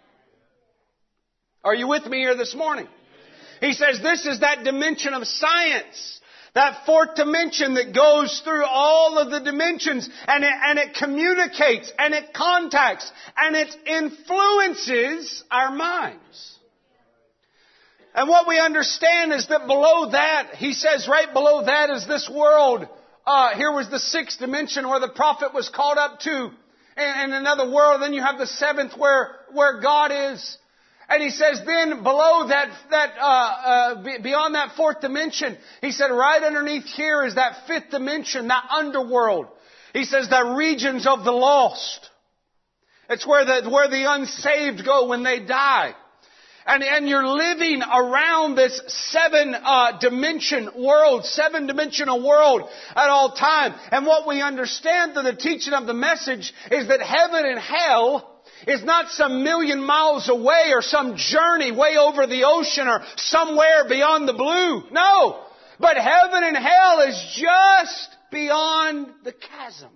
Are you with me here this morning? He says this is that dimension of science. That fourth dimension that goes through all of the dimensions and it communicates and it contacts and it influences our minds. And what we understand is that below that, he says right below that is this world. Here was the 6th dimension where the prophet was called up to. And another world. Then you have the 7th where God is. And he says then below beyond that 4th dimension, he said right underneath here is that 5th dimension, that underworld. He says the regions of the lost. It's where the unsaved go when they die. And you're living around this 7-dimensional world at all time. And what we understand through the teaching of the message is that heaven and hell is not some 1,000,000 miles away or some journey way over the ocean or somewhere beyond the blue. No. But heaven and hell is just beyond the chasm.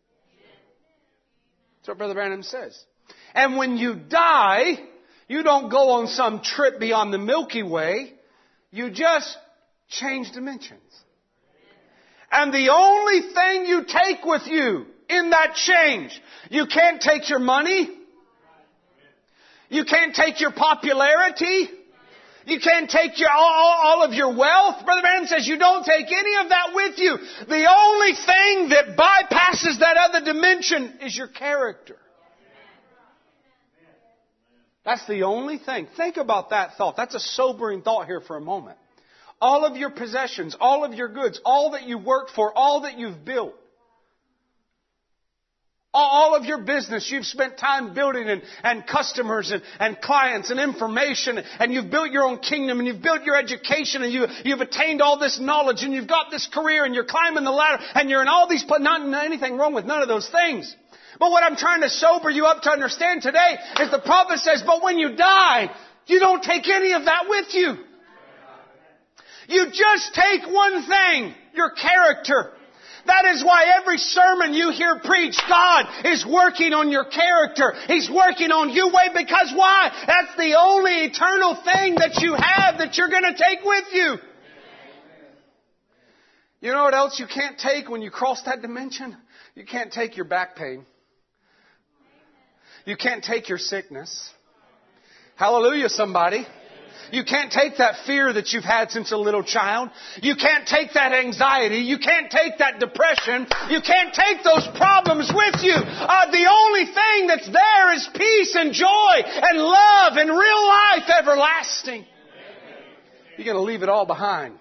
That's what Brother Branham says. And when you die, you don't go on some trip beyond the Milky Way. You just change dimensions. And the only thing you take with you in that change, you can't take your money. You can't take your popularity. You can't take all of your wealth. Brother Branham says you don't take any of that with you. The only thing that bypasses that other dimension is your character. That's the only thing. Think about that thought. That's a sobering thought here for a moment. All of your possessions, all of your goods, all that you've worked for, all that you've built, all of your business, you've spent time building and customers and clients and information, and you've built your own kingdom and you've built your education and you've attained all this knowledge and you've got this career and you're climbing the ladder and you're in all these places. Not anything wrong with none of those things. But what I'm trying to sober you up to understand today is the prophet says, but when you die, you don't take any of that with you. You just take one thing, your character. That is why every sermon you hear preached, God is working on your character. He's working on you. Because why? That's the only eternal thing that you have that you're going to take with you. You know what else you can't take when you cross that dimension? You can't take your back pain. You can't take your sickness. Hallelujah, somebody. You can't take that fear that you've had since a little child. You can't take that anxiety. You can't take that depression. You can't take those problems with you. The only thing that's there is peace and joy and love and real life everlasting. You're going to leave it all behind.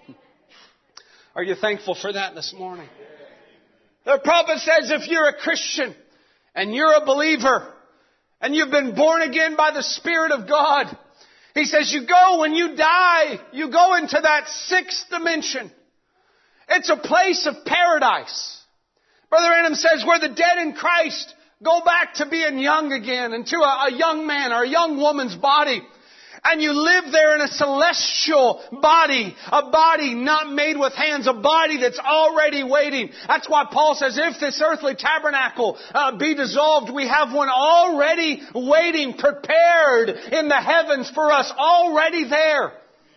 Are you thankful for that this morning? The prophet says if you're a Christian and you're a believer and you've been born again by the Spirit of God, he says you go, when you die, you go into that sixth dimension. It's a place of paradise. Brother Branham says where the dead in Christ go back to being young again, into a young man or a young woman's body. And you live there in a celestial body, a body not made with hands, a body that's already waiting. That's why Paul says, if this earthly tabernacle be dissolved, we have one already waiting, prepared in the heavens for us, already there.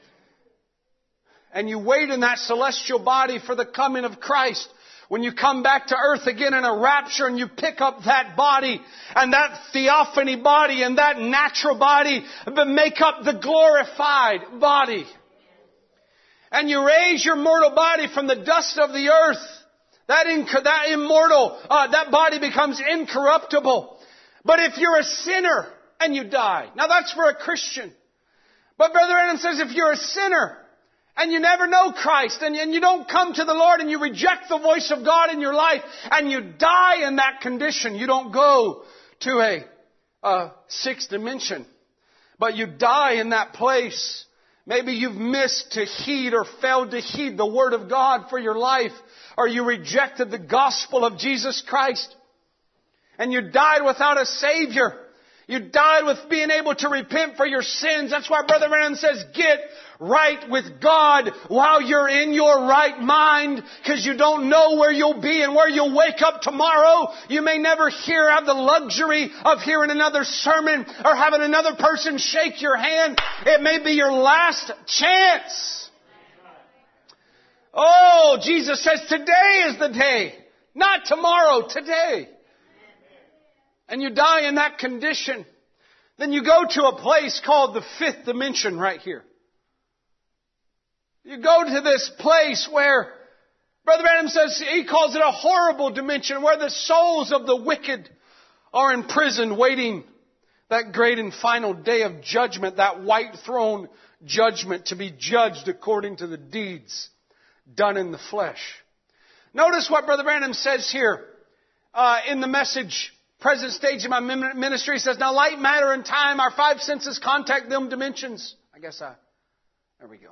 And you wait in that celestial body for the coming of Christ. When you come back to earth again in a rapture and you pick up that body and that theophany body and that natural body, but make up the glorified body. And you raise your mortal body from the dust of the earth. That immortal, that body becomes incorruptible. But if you're a sinner and you die, now that's for a Christian. But Brother Adam says if you're a sinner, and you never know Christ, and you don't come to the Lord, and you reject the voice of God in your life, and you die in that condition. You don't go to a sixth dimension, but you die in that place. Maybe you've missed to heed or failed to heed the Word of God for your life, or you rejected the gospel of Jesus Christ, and you died without a Savior. You died with being able to repent for your sins. That's why Brother Branham says, get right with God while you're in your right mind, because you don't know where you'll be and where you'll wake up tomorrow. You may never have the luxury of hearing another sermon or having another person shake your hand. It may be your last chance. Oh, Jesus says today is the day, not tomorrow, today. And you die in that condition, then you go to a place called the fifth dimension right here. You go to this place where Brother Branham says, he calls it a horrible dimension, where the souls of the wicked are imprisoned, waiting that great and final day of judgment, that white throne judgment, to be judged according to the deeds done in the flesh. Notice what Brother Branham says here in the message, present stage of my ministry. He says, now light, matter, and time, our five senses contact them dimensions. There we go.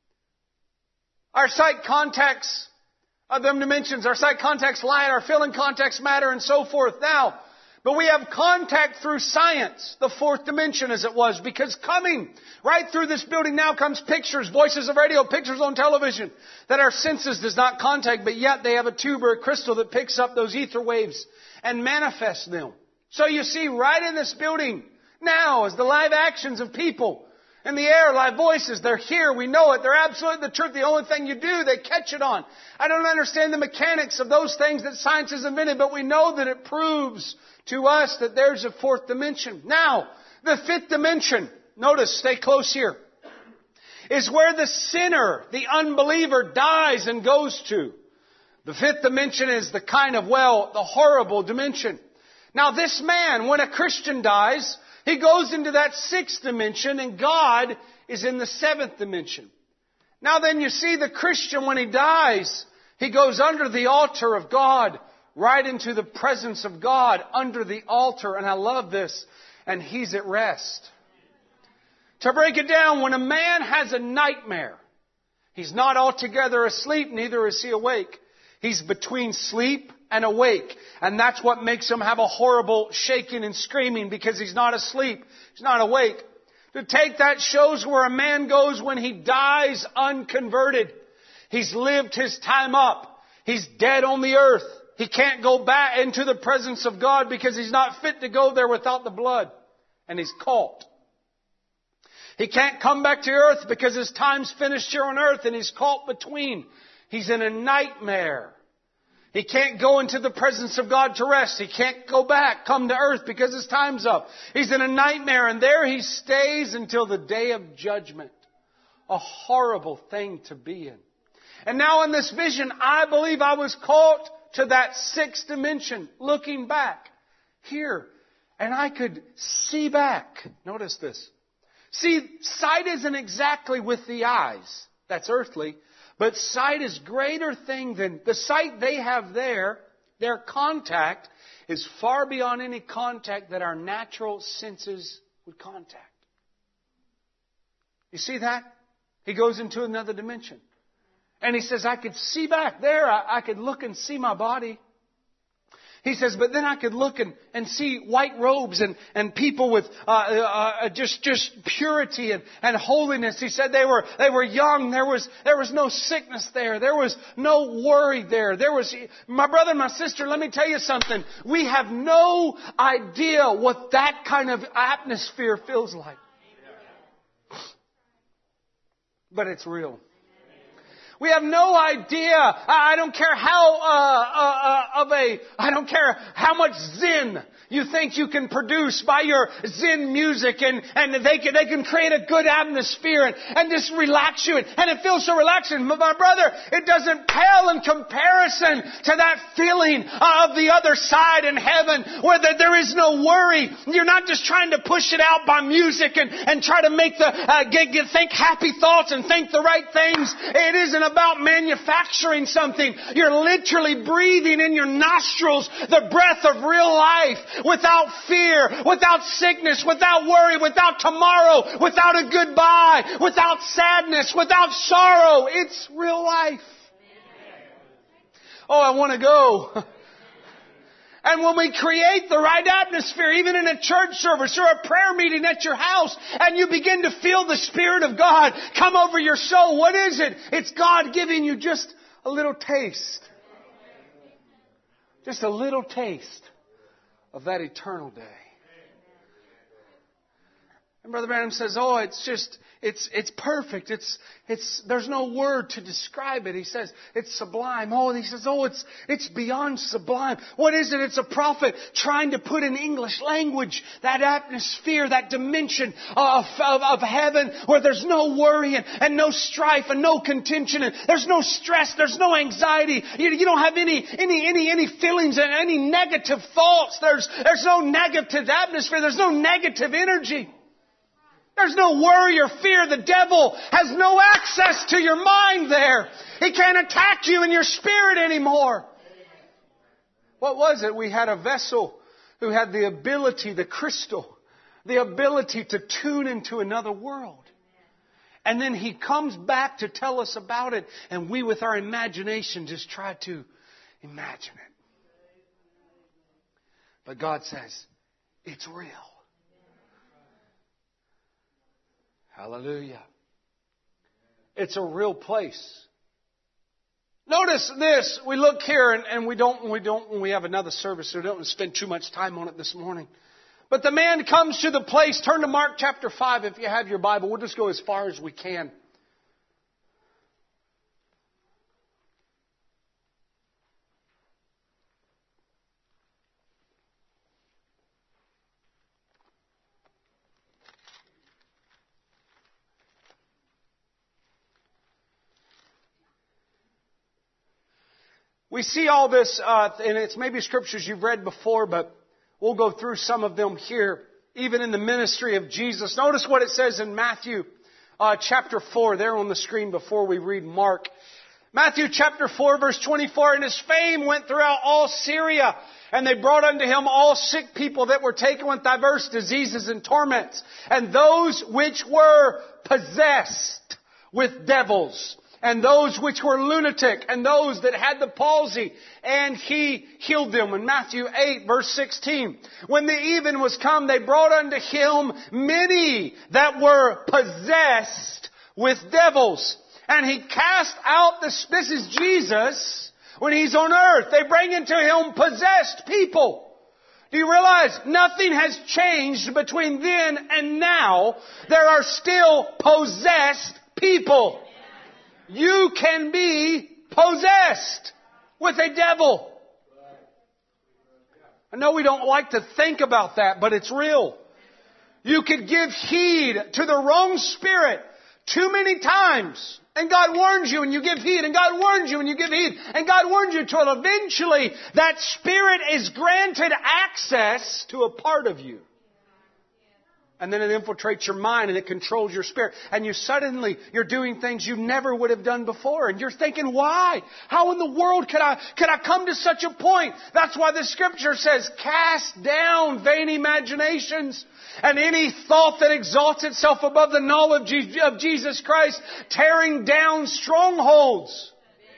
Our sight contacts them dimensions. Our sight contacts light. Our feeling contacts matter, and so forth. Now, but we have contact through science, the fourth dimension as it was, because coming right through this building now comes pictures, voices of radio, pictures on television that our senses does not contact, but yet they have a tube or a crystal that picks up those ether waves and manifests them. So you see right in this building now is the live actions of people in the air, live voices. They're here. We know it. They're absolutely the truth. The only thing you do, they catch it on. I don't understand the mechanics of those things that science has invented, but we know that it proves to us that there's a fourth dimension. Now, the fifth dimension, notice, stay close here, is where the sinner, the unbeliever, dies and goes to. The fifth dimension is the kind of, the horrible dimension. Now this man, when a Christian dies, he goes into that sixth dimension, and God is in the seventh dimension. Now then you see the Christian, when he dies, he goes under the altar of God, right into the presence of God, under the altar. And I love this. And he's at rest. To break it down, when a man has a nightmare, he's not altogether asleep, neither is he awake. He's between sleep and awake. And that's what makes him have a horrible shaking and screaming, because he's not asleep. He's not awake. To take that shows where a man goes when he dies unconverted. He's lived his time up. He's dead on the earth. He can't go back into the presence of God because he's not fit to go there without the blood. And he's caught. He can't come back to earth because his time's finished here on earth, and he's caught between He's in a nightmare. He can't go into the presence of God to rest. He can't go back, come to earth because his time's up. He's in a nightmare, and there he stays until the day of judgment. A horrible thing to be in. And now in this vision, I believe I was caught to that sixth dimension, looking back here. And I could see back. Notice this. See, sight isn't exactly with the eyes. That's earthly. But sight is greater thing than the sight they have there. Their contact is far beyond any contact that our natural senses would contact. You see that? He goes into another dimension. And he says, I could see back there. I could look and see my body. He says, but then I could look and see white robes and people with just purity and holiness. He said they were young. There was no sickness there. There was no worry there. My brother and my sister, let me tell you something. We have no idea what that kind of atmosphere feels like. But it's real. We have no idea. I don't care I don't care how much Zen you think you can produce by your Zen music, and they can create a good atmosphere and just relax you, and it feels so relaxing. But my brother, it doesn't pale in comparison to that feeling of the other side in heaven, where there is no worry. You're not just trying to push it out by music and try to make think happy thoughts and think the right things. It isn't about manufacturing something. You're literally breathing in your nostrils the breath of real life, without fear, without sickness, without worry, without tomorrow, without a goodbye, without sadness, without sorrow. It's real life. Oh, I want to go. And when we create the right atmosphere, even in a church service or a prayer meeting at your house, and you begin to feel the Spirit of God come over your soul, what is it? It's God giving you just a little taste. Just a little taste of that eternal day. And Brother Branham says, oh, it's perfect. There's no word to describe it. He says, it's sublime. Oh, and he says, oh, it's beyond sublime. What is it? It's a prophet trying to put in English language that atmosphere, that dimension of heaven where there's no worry and no strife and no contention, and there's no stress, there's no anxiety. You don't have any feelings and any negative thoughts. There's no negative atmosphere. There's no negative energy. There's no worry or fear. The devil has no access to your mind there. He can't attack you in your spirit anymore. What was it? We had a vessel who had the ability, the crystal, the ability to tune into another world. And then he comes back to tell us about it, and we with our imagination just try to imagine it. But God says, it's real. Hallelujah. It's a real place. Notice this. We look here and we have another service, so we don't spend too much time on it this morning. But the man comes to the place. Turn to Mark chapter 5 if you have your Bible. We'll just go as far as we can. We see all this, and it's maybe scriptures you've read before, but we'll go through some of them here, even in the ministry of Jesus. Notice what it says in Matthew chapter 4, there on the screen before we read Mark. Matthew chapter 4, verse 24, and his fame went throughout all Syria, and they brought unto him all sick people that were taken with diverse diseases and torments, and those which were possessed with devils, and those which were lunatic, and those that had the palsy, and he healed them. In Matthew 8, verse 16, when the even was come, they brought unto him many that were possessed with devils. And he cast out this is Jesus when he's on earth. They bring into him possessed people. Do you realize nothing has changed between then and now? There are still possessed people. You can be possessed with a devil. I know we don't like to think about that, but it's real. You could give heed to the wrong spirit too many times, and God warns you and you give heed, and God warns you and you give heed, and God warns you till eventually that spirit is granted access to a part of you. And then it infiltrates your mind and it controls your spirit. And you're doing things you never would have done before. And you're thinking, why? How in the world could I come to such a point? That's why the Scripture says, cast down vain imaginations and any thought that exalts itself above the knowledge of Jesus Christ, tearing down strongholds.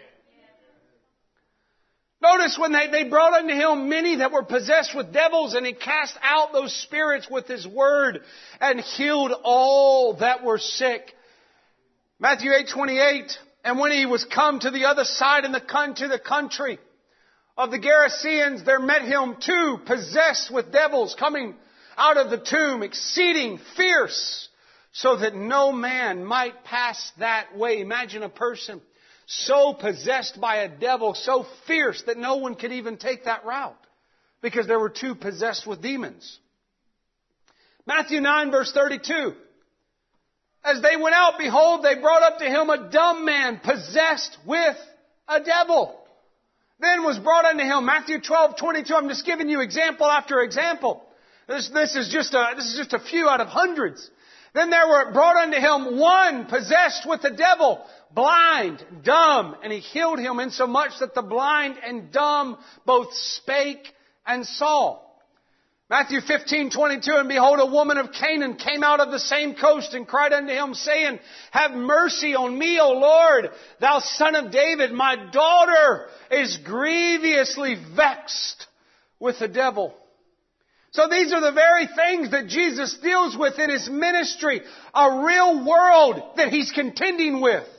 Notice when they brought unto Him many that were possessed with devils, and He cast out those spirits with His word and healed all that were sick. Matthew 8:28, and when He was come to the other side to the country of the Gerasenes, there met Him two possessed with devils coming out of the tomb, exceeding fierce, so that no man might pass that way. Imagine a person so possessed by a devil, so fierce that no one could even take that route because there were two possessed with demons. Matthew 9 verse 32. As they went out, behold, they brought up to Him a dumb man possessed with a devil. Then was brought unto Him, Matthew 12:22. I'm just giving you example after example. This is just a few out of hundreds. Then there were brought unto Him one possessed with the devil, blind, dumb, and He healed him insomuch that the blind and dumb both spake and saw. Matthew 15:22, and behold, a woman of Canaan came out of the same coast and cried unto Him, saying, have mercy on me, O Lord, thou Son of David. My daughter is grievously vexed with the devil. So these are the very things that Jesus deals with in His ministry. A real world that He's contending with.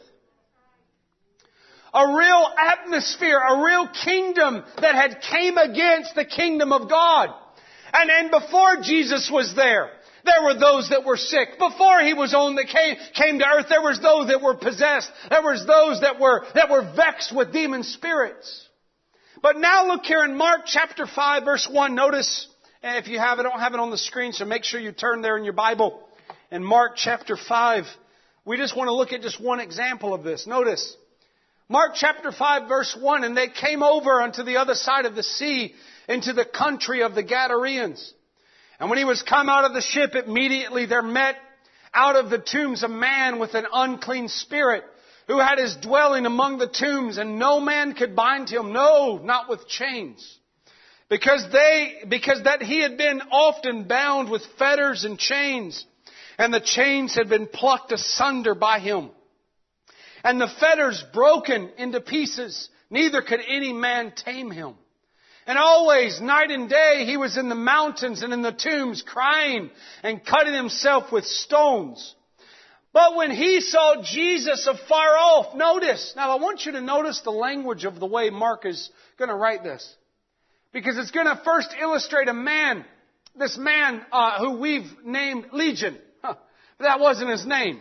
A real atmosphere, a real kingdom that had came against the kingdom of God. And before Jesus was there were those that were sick. Before He was came to earth, there was those that were possessed. There was those that were vexed with demon spirits. But now look here in Mark chapter 5 verse 1. Notice, if you have it, I don't have it on the screen, so make sure you turn there in your Bible. In Mark chapter 5, we just want to look at just one example of this. Notice, Mark chapter 5 verse 1, and they came over unto the other side of the sea, into the country of the Gadarenes. And when He was come out of the ship, immediately there met out of the tombs a man with an unclean spirit, who had his dwelling among the tombs, and no man could bind him, no, not with chains. Because that he had been often bound with fetters and chains, and the chains had been plucked asunder by him, and the fetters broken into pieces, neither could any man tame him. And always, night and day, he was in the mountains and in the tombs, crying and cutting himself with stones. But when he saw Jesus afar off, notice, now I want you to notice the language of the way Mark is going to write this. Because it's going to first illustrate a man, this man who we've named Legion. But that wasn't his name.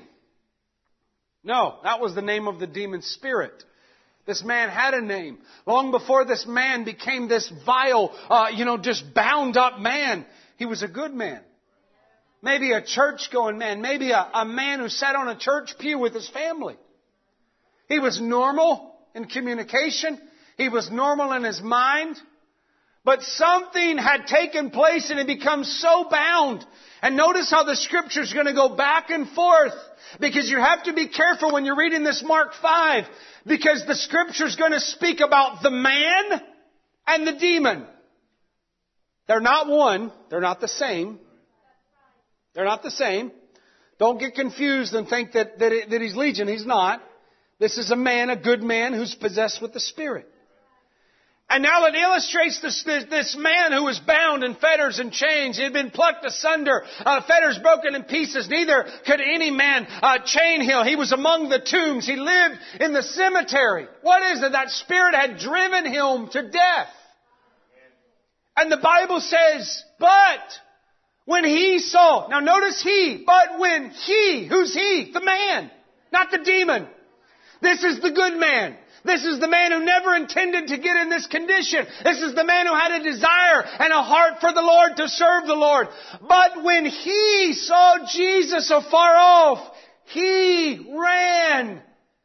No, that was the name of the demon spirit. This man had a name. Long before this man became this vile, just bound up man, he was a good man. Maybe a church-going man. Maybe a man who sat on a church pew with his family. He was normal in communication. He was normal in his mind. But something had taken place and he become so bound. And notice how the Scripture is going to go back and forth. Because you have to be careful when you're reading this Mark 5. Because the Scripture is going to speak about the man and the demon. They're not one. They're not the same. They're not the same. Don't get confused and think that he's Legion. He's not. This is a man, a good man who's possessed with the Spirit. And now it illustrates this man who was bound in fetters and chains. He had been plucked asunder, fetters broken in pieces. Neither could any man chain him. He was among the tombs. He lived in the cemetery. What is it? That spirit had driven him to death. And the Bible says, but when he saw, now notice but when he, who's he? The man, not the demon. This is the good man. This is the man who never intended to get in this condition. This is the man who had a desire and a heart for the Lord, to serve the Lord. But when he saw Jesus afar off, he ran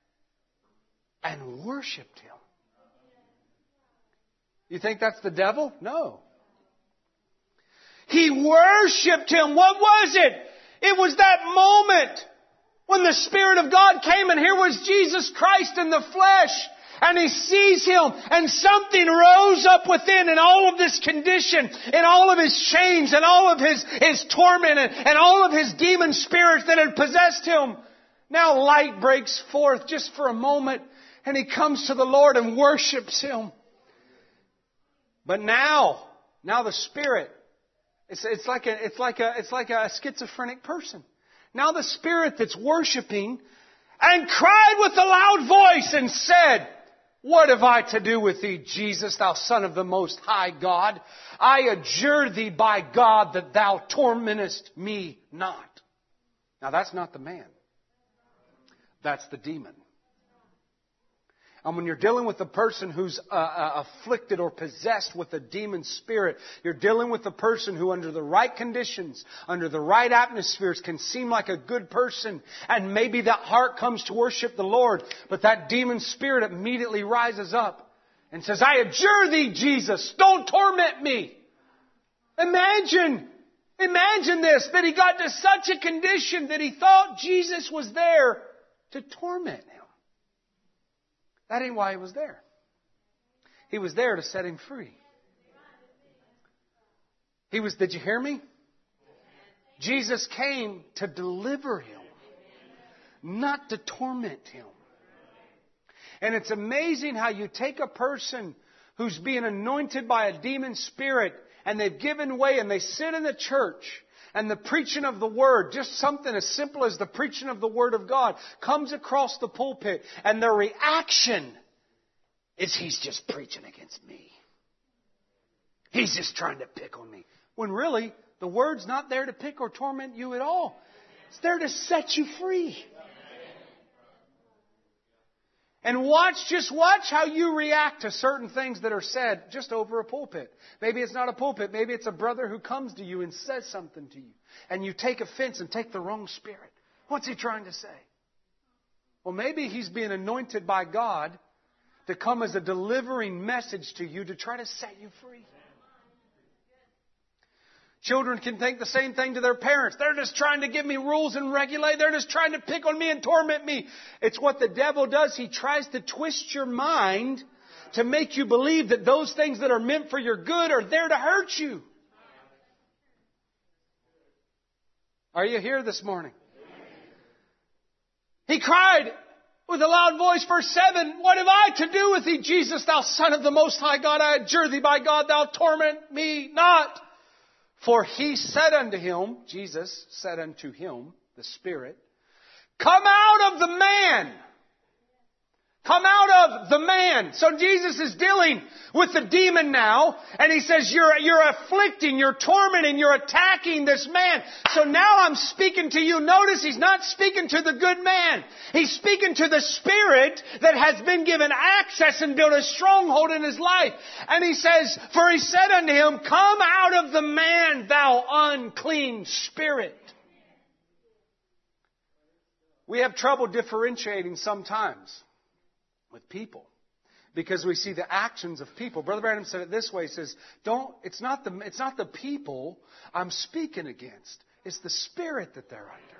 and worshipped Him. You think that's the devil? No. He worshipped Him. What was it? It was that moment when the Spirit of God came, and here was Jesus Christ in the flesh, and he sees Him, and something rose up within, and all of this condition, and all of his chains, and all of his torment, and all of his demon spirits that had possessed him. Now light breaks forth just for a moment, and he comes to the Lord and worships Him. But now the Spirit, it's like a schizophrenic person. Now the Spirit that's worshiping and cried with a loud voice and said, "What have I to do with thee, Jesus, thou Son of the Most High God? I adjure thee by God that thou tormentest me not." Now that's not the man. That's the demon. And when you're dealing with a person who's afflicted or possessed with a demon spirit, you're dealing with a person who, under the right conditions, under the right atmospheres, can seem like a good person. And maybe that heart comes to worship the Lord, but that demon spirit immediately rises up and says, "I adjure thee, Jesus, don't torment me." Imagine this, that he got to such a condition that he thought Jesus was there to torment him. That ain't why he was there. He was there to set him free. Did you hear me? Jesus came to deliver him, not to torment him. And it's amazing how you take a person who's being anointed by a demon spirit, and they've given way, and they sit in the church, and the preaching of the Word, just something as simple as the preaching of the Word of God, comes across the pulpit, and their reaction is, "He's just preaching against me. He's just trying to pick on me." When really, the Word's not there to pick or torment you at all. It's there to set you free. And just watch how you react to certain things that are said just over a pulpit. Maybe it's not a pulpit. Maybe it's a brother who comes to you and says something to you. And you take offense and take the wrong spirit. What's he trying to say? Well, maybe he's being anointed by God to come as a delivering message to you to try to set you free. Children can think the same thing to their parents. They're just trying to give me rules and regulate. They're just trying to pick on me and torment me. It's what the devil does. He tries to twist your mind to make you believe that those things that are meant for your good are there to hurt you. Are you here this morning? He cried with a loud voice, verse 7, "What have I to do with thee, Jesus, thou Son of the Most High God? I adjure thee by God, thou torment me not. For he said unto him," Jesus said unto him, the Spirit, "Come out of the man." Come out of the man. So Jesus is dealing with the demon now, and he says, you're afflicting, you're tormenting, you're attacking this man. So now I'm speaking to you. Notice he's not speaking to the good man. He's speaking to the spirit that has been given access and built a stronghold in his life. And he says, "For he said unto him, Come out of the man, thou unclean spirit." We have trouble differentiating sometimes with people, because we see the actions of people. Brother Branham said it this way. He says, it's not the people I'm speaking against. It's the spirit that they're under.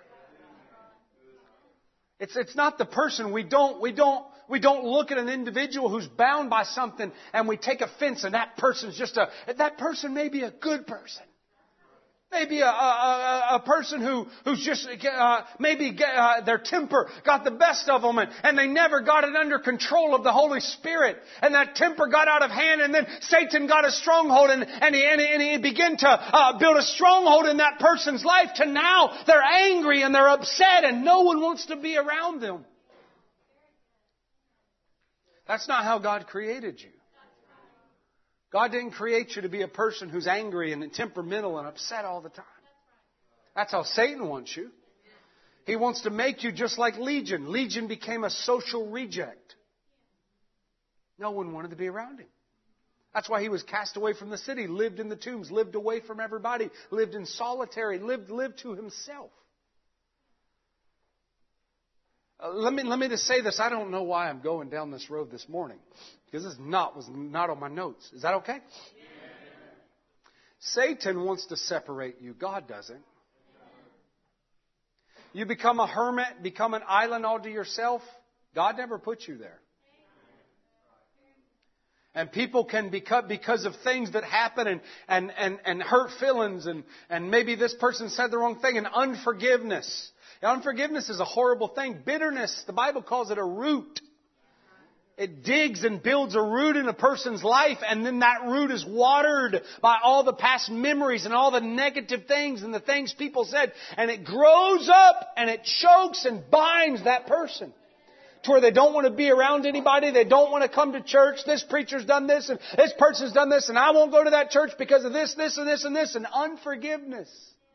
It's not the person. We don't look at an individual who's bound by something and we take offense, and that that person may be a good person. Maybe a person who's just, their temper got the best of them, and they never got it under control of the Holy Spirit. And that temper got out of hand, and then Satan got a stronghold, and he began to build a stronghold in that person's life, to now they're angry and they're upset and no one wants to be around them. That's not how God created you. God didn't create you to be a person who's angry and temperamental and upset all the time. That's how Satan wants you. He wants to make you just like Legion. Legion became a social reject. No one wanted to be around him. That's why he was cast away from the city, lived in the tombs, lived away from everybody, lived in solitary, lived to himself. Let me just say this. I don't know why I'm going down this road this morning, because this was not on my notes. Is that okay? Yeah. Satan wants to separate you. God doesn't. You become a hermit, become an island all to yourself. God never put you there. And people can become, because of things that happen and hurt feelings and maybe this person said the wrong thing, and unforgiveness. Now, unforgiveness is a horrible thing. Bitterness, the Bible calls it a root. It digs and builds a root in a person's life, and then that root is watered by all the past memories and all the negative things and the things people said. And it grows up and it chokes and binds that person to where they don't want to be around anybody. They don't want to come to church. This preacher's done this and this person's done this and I won't go to that church because of this, this, and this, and this. And unforgiveness.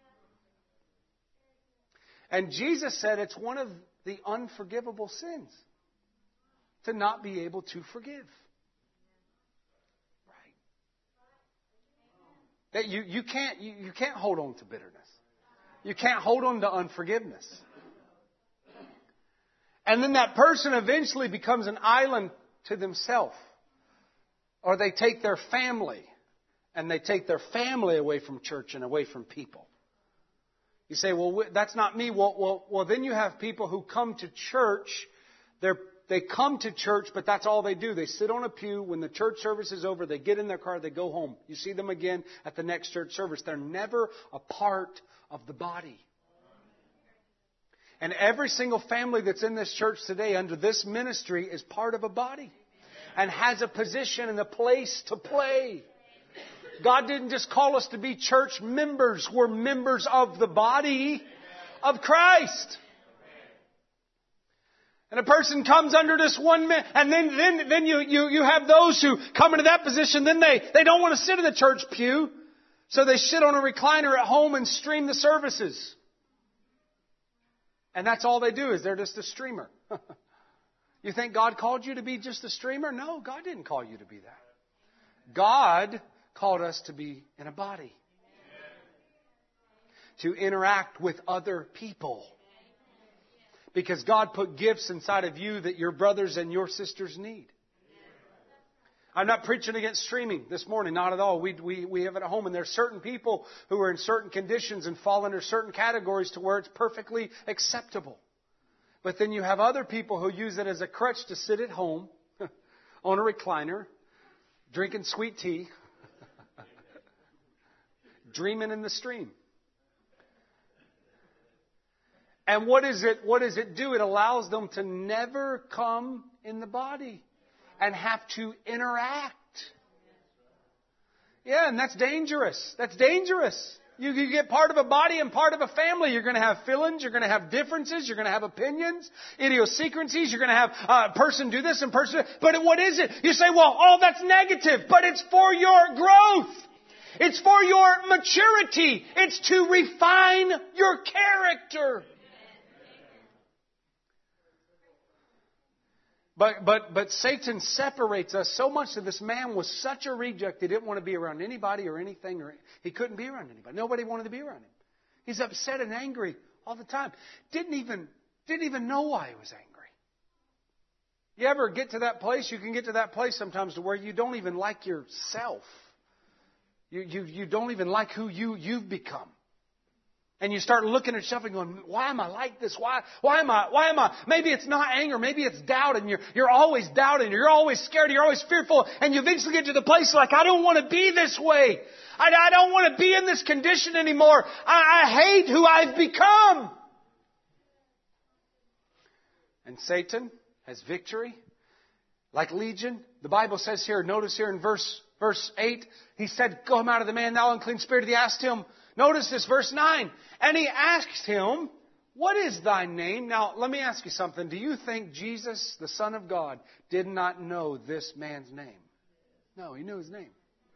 And Jesus said it's one of the unforgivable sins to not be able to forgive. Right? That you can't hold on to bitterness. You can't hold on to unforgiveness. And then that person eventually becomes an island to themselves. Or they take their family and they take their family away from church and away from people. You say, well, that's not me. Well, then you have people who come to church. They come to church, but that's all they do. They sit on a pew. When the church service is over, they get in their car, they go home. You see them again at the next church service. They're never a part of the body. And every single family that's in this church today under this ministry is part of a body and has a position and a place to play. God didn't just call us to be church members. We're members of the body of Christ. And a person comes under this one man, and then you have those who come into that position. Then they don't want to sit in the church pew, so they sit on a recliner at home and stream the services. And that's all they do, is they're just a streamer. You think God called you to be just a streamer? No, God didn't call you to be that. God called us to be in a body. To interact with other people. Because God put gifts inside of you that your brothers and your sisters need. I'm not preaching against streaming this morning, not at all. We have it at home, and there are certain people who are in certain conditions and fall under certain categories to where it's perfectly acceptable. But then you have other people who use it as a crutch to sit at home on a recliner, drinking sweet tea, dreaming in the stream. And what does it do? It allows them to never come in the body and have to interact. Yeah, and that's dangerous. That's dangerous. You get part of a body and part of a family. You're going to have feelings. You're going to have differences. You're going to have opinions, idiosyncrasies. You're going to have person do this and person. But what is it? You say, well, oh, that's negative. But it's for your growth. It's for your maturity. It's to refine your character. But Satan separates us so much that this man was such a reject, he didn't want to be around anybody or anything. Or he couldn't be around anybody. Nobody wanted to be around him. He's upset and angry all the time. Didn't even know why he was angry. You ever get to that place? You can get to that place sometimes to where you don't even like yourself. You don't even like who you've become. And you start looking at yourself and going, why am I like this? Why am I? Maybe it's not anger. Maybe it's doubt. And you're always doubting. You're always scared. You're always fearful. And you eventually get to the place like, I don't want to be this way. I don't want to be in this condition anymore. I hate who I've become. And Satan has victory. Like Legion. The Bible says here, notice here in verse 8, he said, come out of the man, thou unclean spirit. He asked him, notice this, verse 9. And he asked him, what is thy name? Now, let me ask you something. Do you think Jesus, the Son of God, did not know this man's name? No, he knew his name.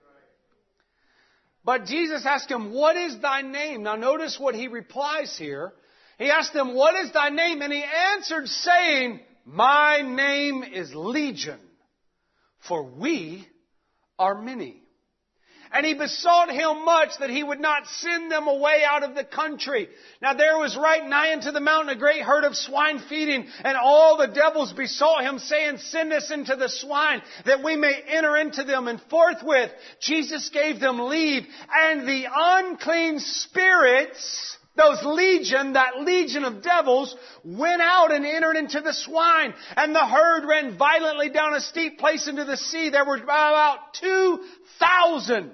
But Jesus asked him, what is thy name? Now, notice what he replies here. He asked him, what is thy name? And he answered, saying, my name is Legion, for we are many. And he besought him much that he would not send them away out of the country. Now there was right nigh unto the mountain a great herd of swine feeding, and all the devils besought him, saying, Send us into the swine, that we may enter into them. And forthwith Jesus gave them leave, and the unclean spirits, that legion of devils, went out and entered into the swine. And the herd ran violently down a steep place into the sea. There were about 2,000.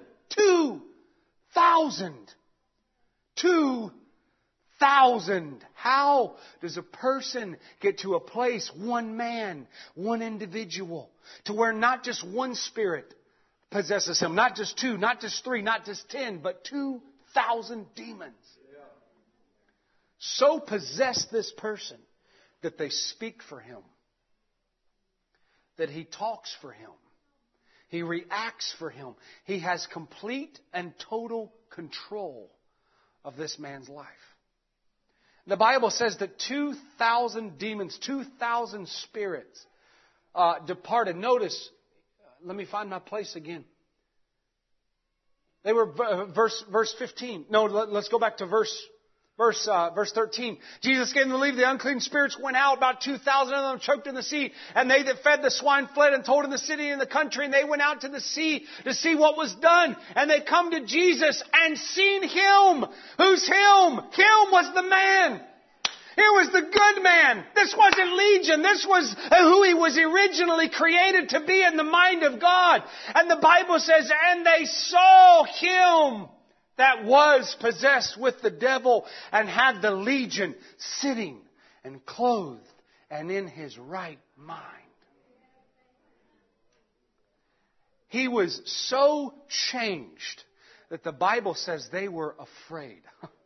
2,000. How does a person get to a place, one man, one individual, to where not just one spirit possesses him, not just 2, not just 3, not just 10, but 2,000 demons? So possess this person that they speak for him, that he talks for him, he reacts for him. He has complete and total control of this man's life. The Bible says that 2,000 demons, 2,000 spirits departed. Notice, let me find my place again. They were verse 15. No, let's go back to verse 13. Jesus gave them the leave. The unclean spirits went out. About 2,000 of them choked in the sea. And they that fed the swine fled and told in the city and the country. And they went out to the sea to see what was done. And they come to Jesus and seen Him. Who's Him? Him was the man. It was the good man. This wasn't Legion. This was who He was originally created to be in the mind of God. And the Bible says, and they saw Him that was possessed with the devil and had the legion sitting and clothed and in his right mind. He was so changed that the Bible says they were afraid.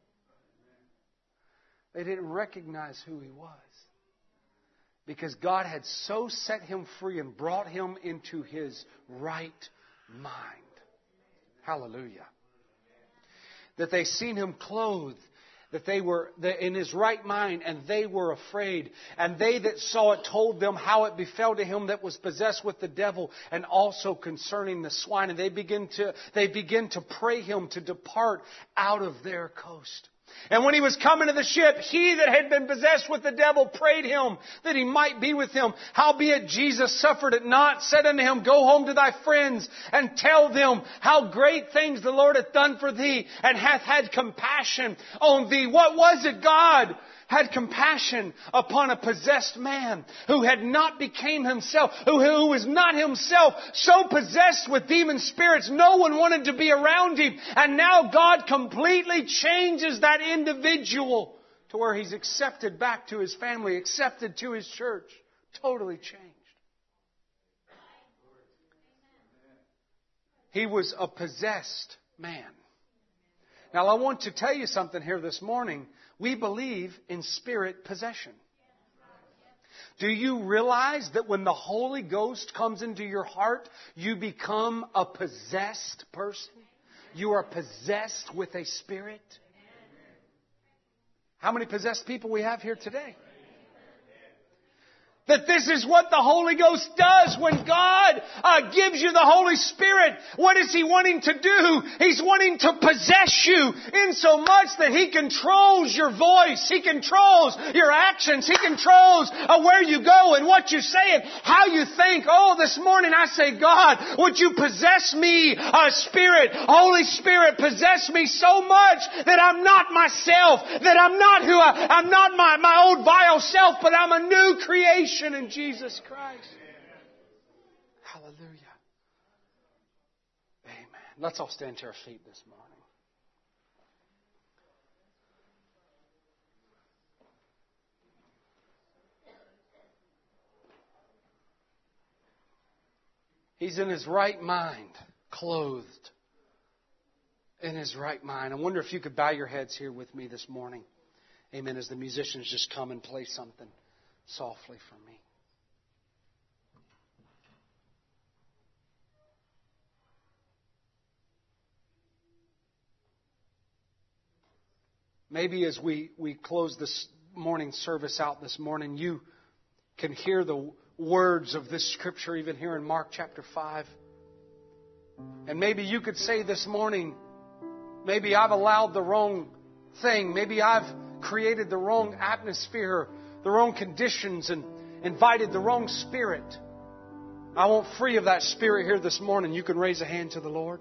They didn't recognize who he was, because God had so set him free and brought him into his right mind. Hallelujah. That they seen him clothed, that they were in his right mind, and they were afraid. And they that saw it told them how it befell to him that was possessed with the devil, and also concerning the swine. And they begin to pray him to depart out of their coast. And when he was coming to the ship, he that had been possessed with the devil prayed him that he might be with him. Howbeit Jesus suffered it not, said unto him, Go home to thy friends, and tell them how great things the Lord hath done for thee, and hath had compassion on thee. What was it? God had compassion upon a possessed man who had not became himself, who was not himself, so possessed with demon spirits, no one wanted to be around him. And now God completely changes that individual to where he's accepted back to his family, accepted to his church, totally changed. He was a possessed man. Now I want to tell you something here this morning. We believe in spirit possession. Do you realize that when the Holy Ghost comes into your heart, you become a possessed person? You are possessed with a spirit. How many possessed people we have here today? That this is what the Holy Ghost does when God gives you the Holy Spirit. What is He wanting to do? He's wanting to possess you in so much that He controls your voice. He controls your actions. He controls where you go and what you say and how you think. Oh, this morning I say, God, would you possess me, Spirit, Holy Spirit, possess me so much that I'm not myself, that I'm not my old vile self, but I'm a new creation in Jesus Christ. Hallelujah. Amen. Let's all stand to our feet this morning. He's in his right mind, clothed in his right mind. I wonder if you could bow your heads here with me this morning. Amen. As the musicians just come and play something softly for me. Maybe as we close this morning service out this morning, you can hear the words of this Scripture, even here in Mark chapter 5. And maybe you could say this morning, maybe I've allowed the wrong thing. Maybe I've created the wrong atmosphere, the wrong conditions, and invited the wrong spirit. I want free of that spirit here this morning. You can raise a hand to the Lord.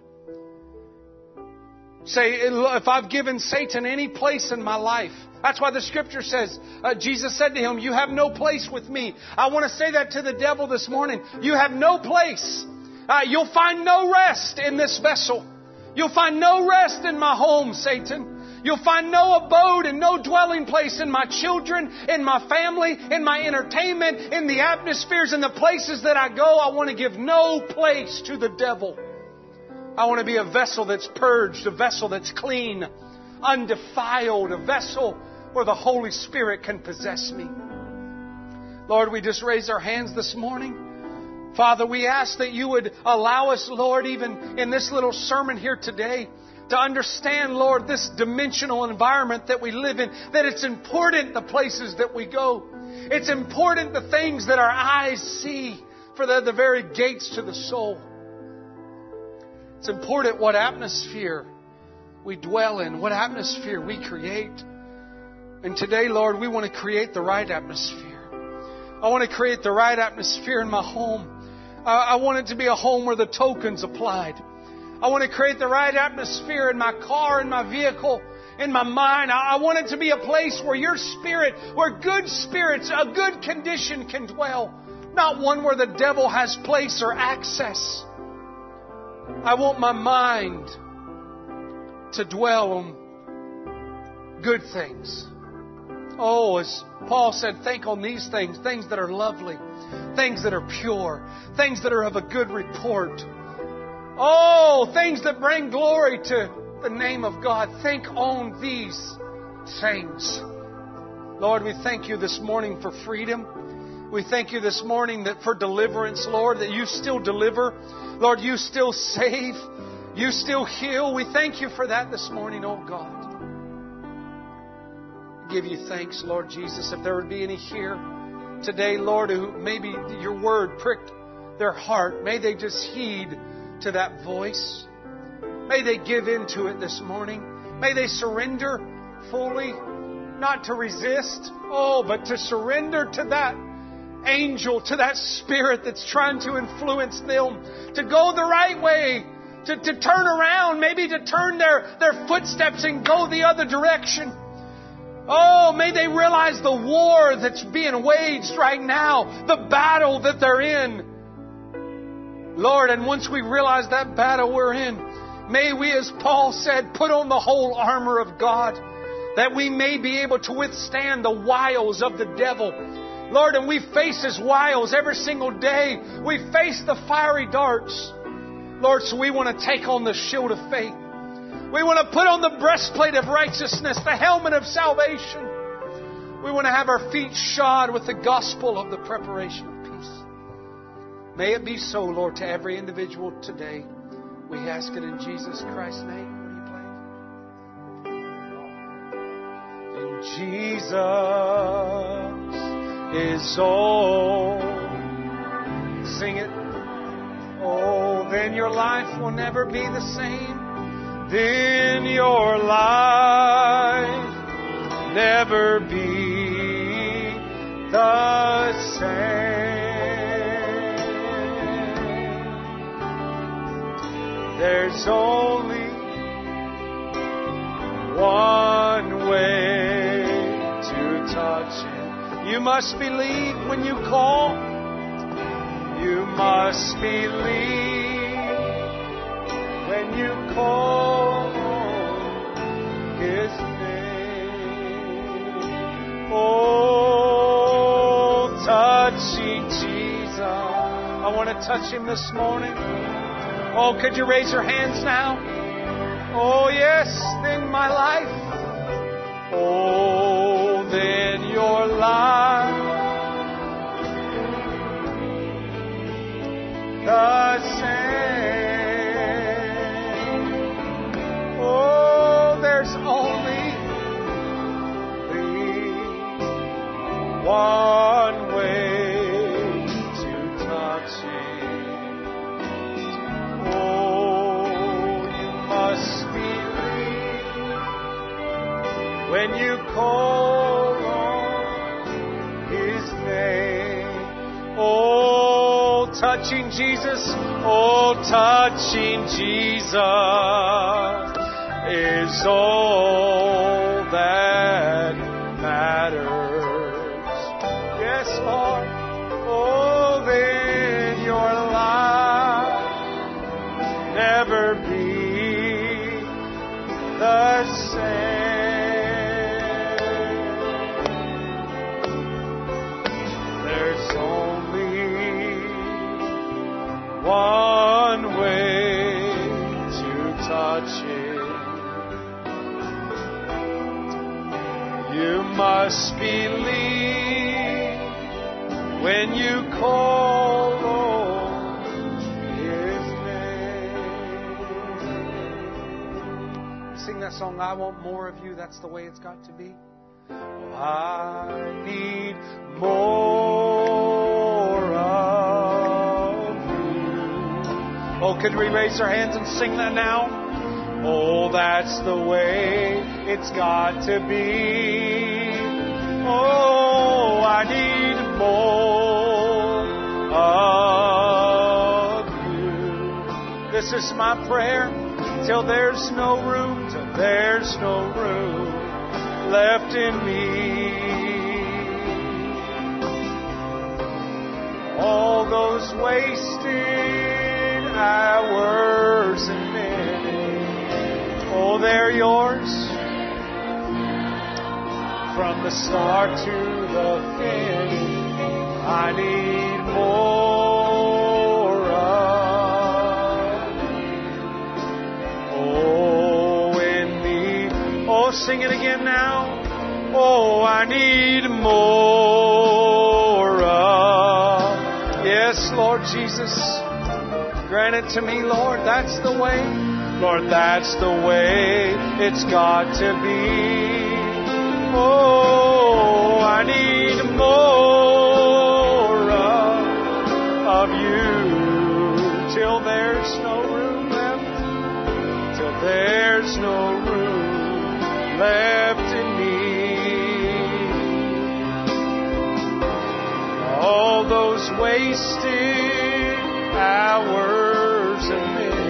Say, if I've given Satan any place in my life. That's why the Scripture says, Jesus said to him, you have no place with me. I want to say that to the devil this morning. You have no place. You'll find no rest in this vessel. You'll find no rest in my home, Satan. You'll find no abode and no dwelling place in my children, in my family, in my entertainment, in the atmospheres, in the places that I go. I want to give no place to the devil. I want to be a vessel that's purged, a vessel that's clean, undefiled, a vessel where the Holy Spirit can possess me. Lord, we just raise our hands this morning. Father, we ask that you would allow us, Lord, even in this little sermon here today, to understand, Lord, this dimensional environment that we live in, that it's important the places that we go. It's important the things that our eyes see, for they're the very gates to the soul. It's important what atmosphere we dwell in, what atmosphere we create. And today, Lord, we want to create the right atmosphere. I want to create the right atmosphere in my home. I want it to be a home where the token's applied. I want to create the right atmosphere in my car, in my vehicle, in my mind. I want it to be a place where your spirit, where good spirits, a good condition can dwell. Not one where the devil has place or access. I want my mind to dwell on good things. Oh, as Paul said, think on these things, things that are lovely, things that are pure, things that are of a good report. Oh, things that bring glory to the name of God. Think on these things. Lord, we thank you this morning for freedom. We thank you this morning that for deliverance, Lord, that you still deliver. Lord, you still save. You still heal. We thank you for that this morning, oh God. We give you thanks, Lord Jesus. If there would be any here today, Lord, who maybe your word pricked their heart, may they just heed to that voice. May they give into it this morning. May they surrender fully, not to resist, but to surrender to that angel, to that spirit that's trying to influence them, to go the right way, to turn around, maybe to turn their footsteps and go the other direction. Oh, may they realize the war that's being waged right now, the battle that they're in. Lord, and once we realize that battle we're in, may we, as Paul said, put on the whole armor of God, that we may be able to withstand the wiles of the devil. Lord, and we face his wiles every single day. We face the fiery darts. Lord, so we want to take on the shield of faith. We want to put on the breastplate of righteousness, the helmet of salvation. We want to have our feet shod with the gospel of the preparation of peace. May it be so, Lord, to every individual today. We ask it in Jesus Christ's name. And Jesus is all. Sing it. Oh, then your life will never be the same. Then your life never be the same. There's only one way to touch Him. You must believe when you call. You must believe when you call His name. Oh, touching Jesus. I want to touch Him this morning. Oh, could you raise your hands now? Oh, yes, then my life. Oh, then your life. The same. Oh, there's only one way Oh, you must believe when you call on His name. Oh, touching Jesus, oh, touching Jesus is all that matters. Yes, Lord. Oh, then your life never be the same. There's only one way to touch it. You must believe when you call on His name. Sing that song, I Want More of You. That's the way it's got to be. Oh, I need more of You. Oh, could we raise our hands and sing that now? Oh, that's the way it's got to be. Oh, I need more of You. This is my prayer till there's no room, till there's no room left in me. All those wasted hours and minutes, oh, they're yours. From the start to the finish, I need more of You. Oh, in me. Oh, sing it again now. Oh, I need more of. Yes, Lord Jesus. Grant it to me, Lord. That's the way. Lord, that's the way it's got to be. Oh, I need more of You till there's no room left, till there's no room left in me. All those wasted hours and minutes,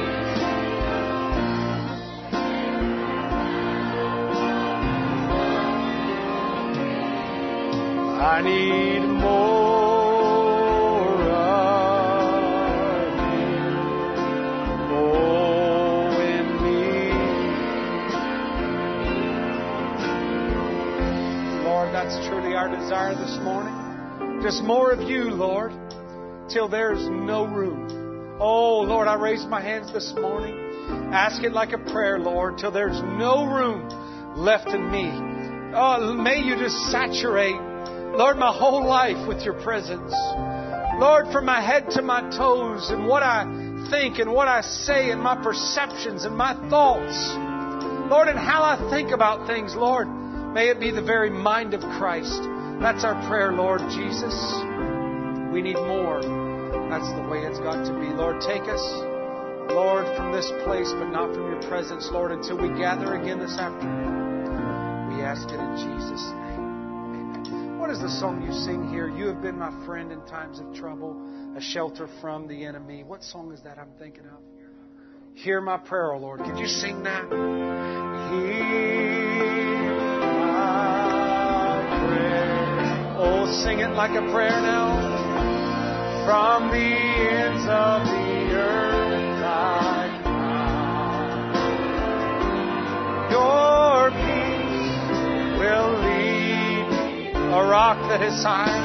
I need more of You, oh, in me. Lord, that's truly our desire this morning. Just more of You, Lord, till there's no room. Oh, Lord, I raise my hands this morning. Ask it like a prayer, Lord, till there's no room left in me. Oh, may You just saturate, Lord, my whole life with Your presence. Lord, from my head to my toes, and what I think and what I say, and my perceptions and my thoughts, Lord, and how I think about things, Lord, may it be the very mind of Christ. That's our prayer, Lord Jesus. We need more. That's the way it's got to be. Lord, take us, Lord, from this place, but not from Your presence, Lord, until we gather again this afternoon. We ask it in Jesus' name. What is the song you sing here? You have been my friend in times of trouble, a shelter from the enemy. What song is that I'm thinking of? Hear my prayer, O Lord. Could you sing that? Hear my prayer. Oh, sing it like a prayer now. From the ends of the earth I cry. Your peace will lead me, a rock that is high.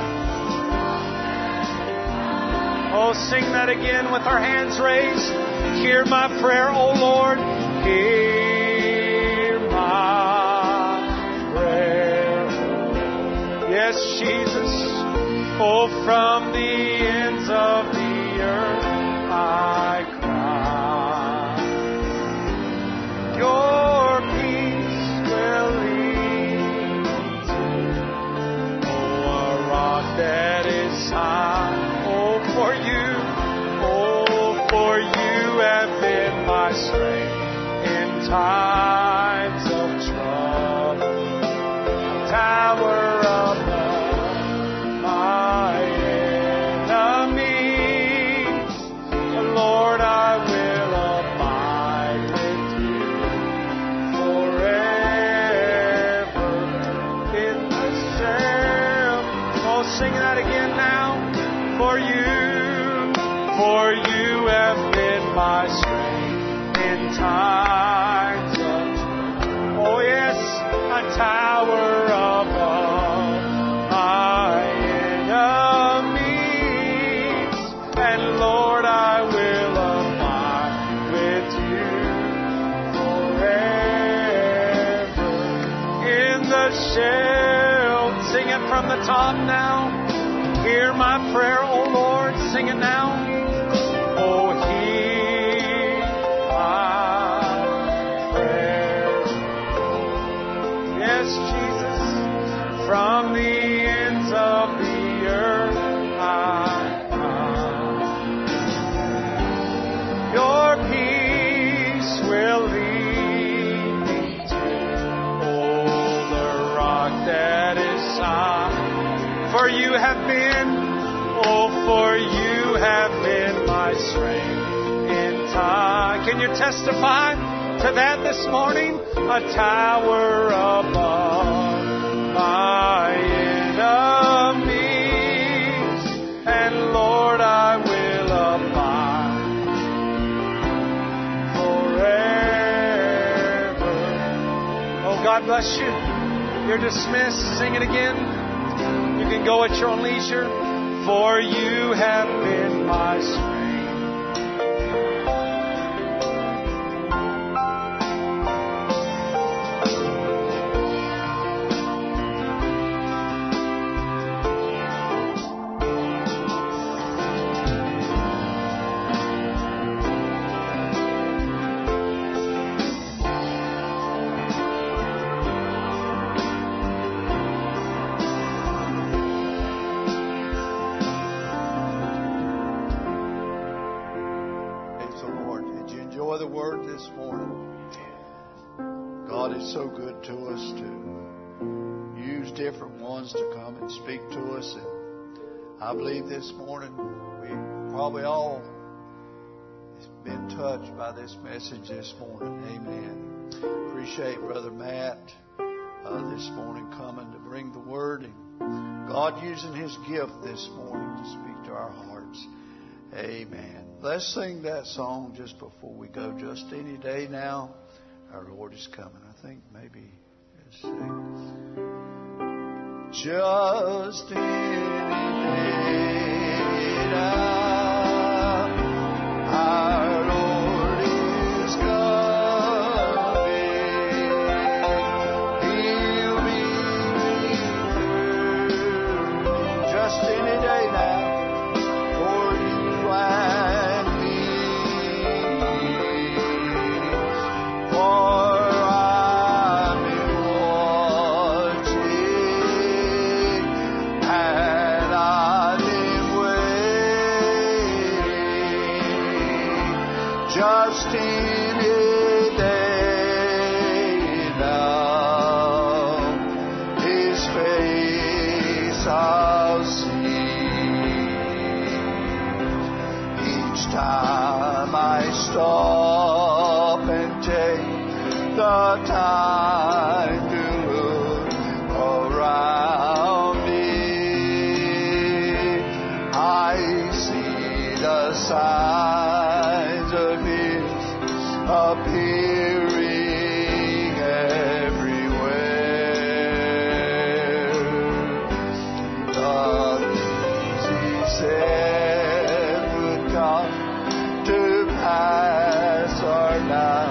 Oh, sing that again with our hands raised. Hear my prayer, O Lord. Hear my prayer. Yes, Jesus. Oh, from the ends of the earth I cry. Your peace will lead to, oh, a rock that is high. Oh, for You strength in times of trouble. A tower above my enemies. Lord, I will abide with you forever in the shade. Oh, sing that again now. For you have been my strength in times of trouble. Oh yes, a tower above my enemies. And Lord, I will abide with you forever in the shade. Sing it from the top now. Hear my prayer, O Lord. Sing it now. Oh, hear my prayer. Yes, Jesus. From the ends of the earth I come. Your peace will lead me to, oh, the rock that is high. For you have been, for you have been my strength in time. Can you testify to that this morning? A tower above my enemies. And Lord, I will abide forever. Oh, God bless you. You're dismissed. Sing it again. You can go at your own leisure. For you have been my strength. So good to us to use different ones to come and speak to us. And I believe this morning we probably all been touched by this message this morning. Amen. Appreciate Brother Matt this morning coming to bring the word and God using his gift this morning to speak to our hearts. Amen. Let's sing that song just before we go. Just any day now, our Lord is coming. I think maybe it's just any day now, our Lord is coming. He'll be returning. Just any day now, for you and me. For just any day now, His face I'll see. Each time I stop and take the time to look around me, I see the signs of His appearing everywhere. The things He said would come to pass are now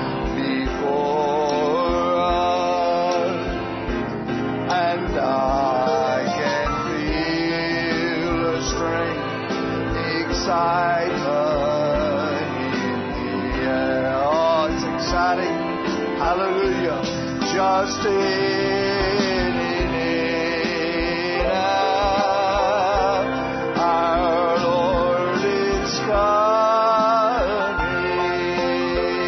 before us, and I can feel a strange excitement in the air. Oh, it's exciting. Hallelujah. Just any day now, our Lord is coming.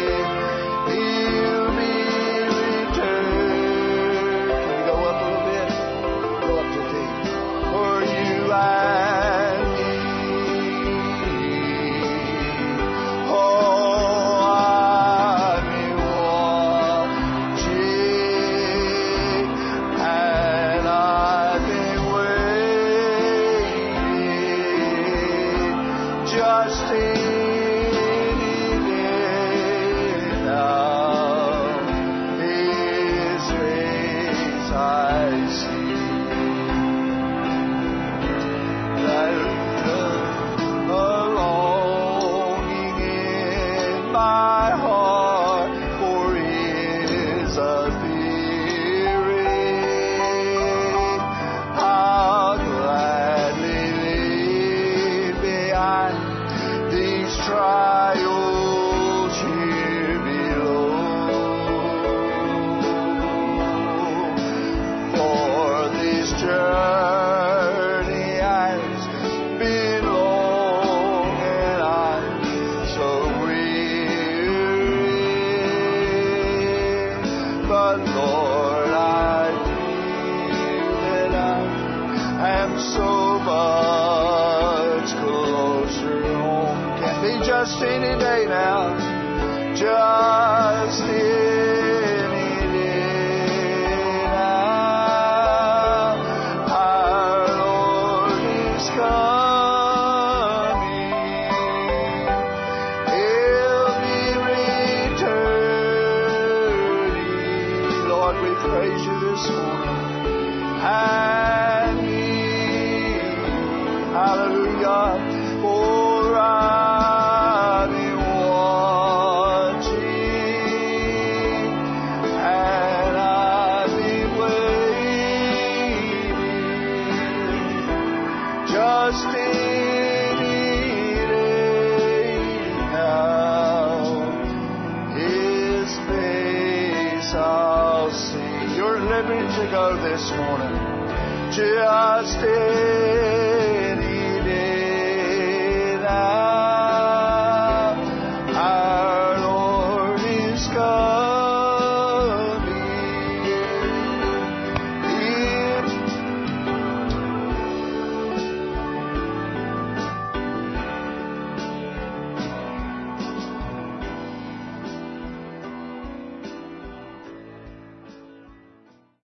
Just any day now, just any day now, our Lord is coming. He'll be returning. Lord, we praise you this morning. And we, hallelujah, for I've been watching and I've been waiting just any day now. His face I'll see. You're at liberty to go this morning. Just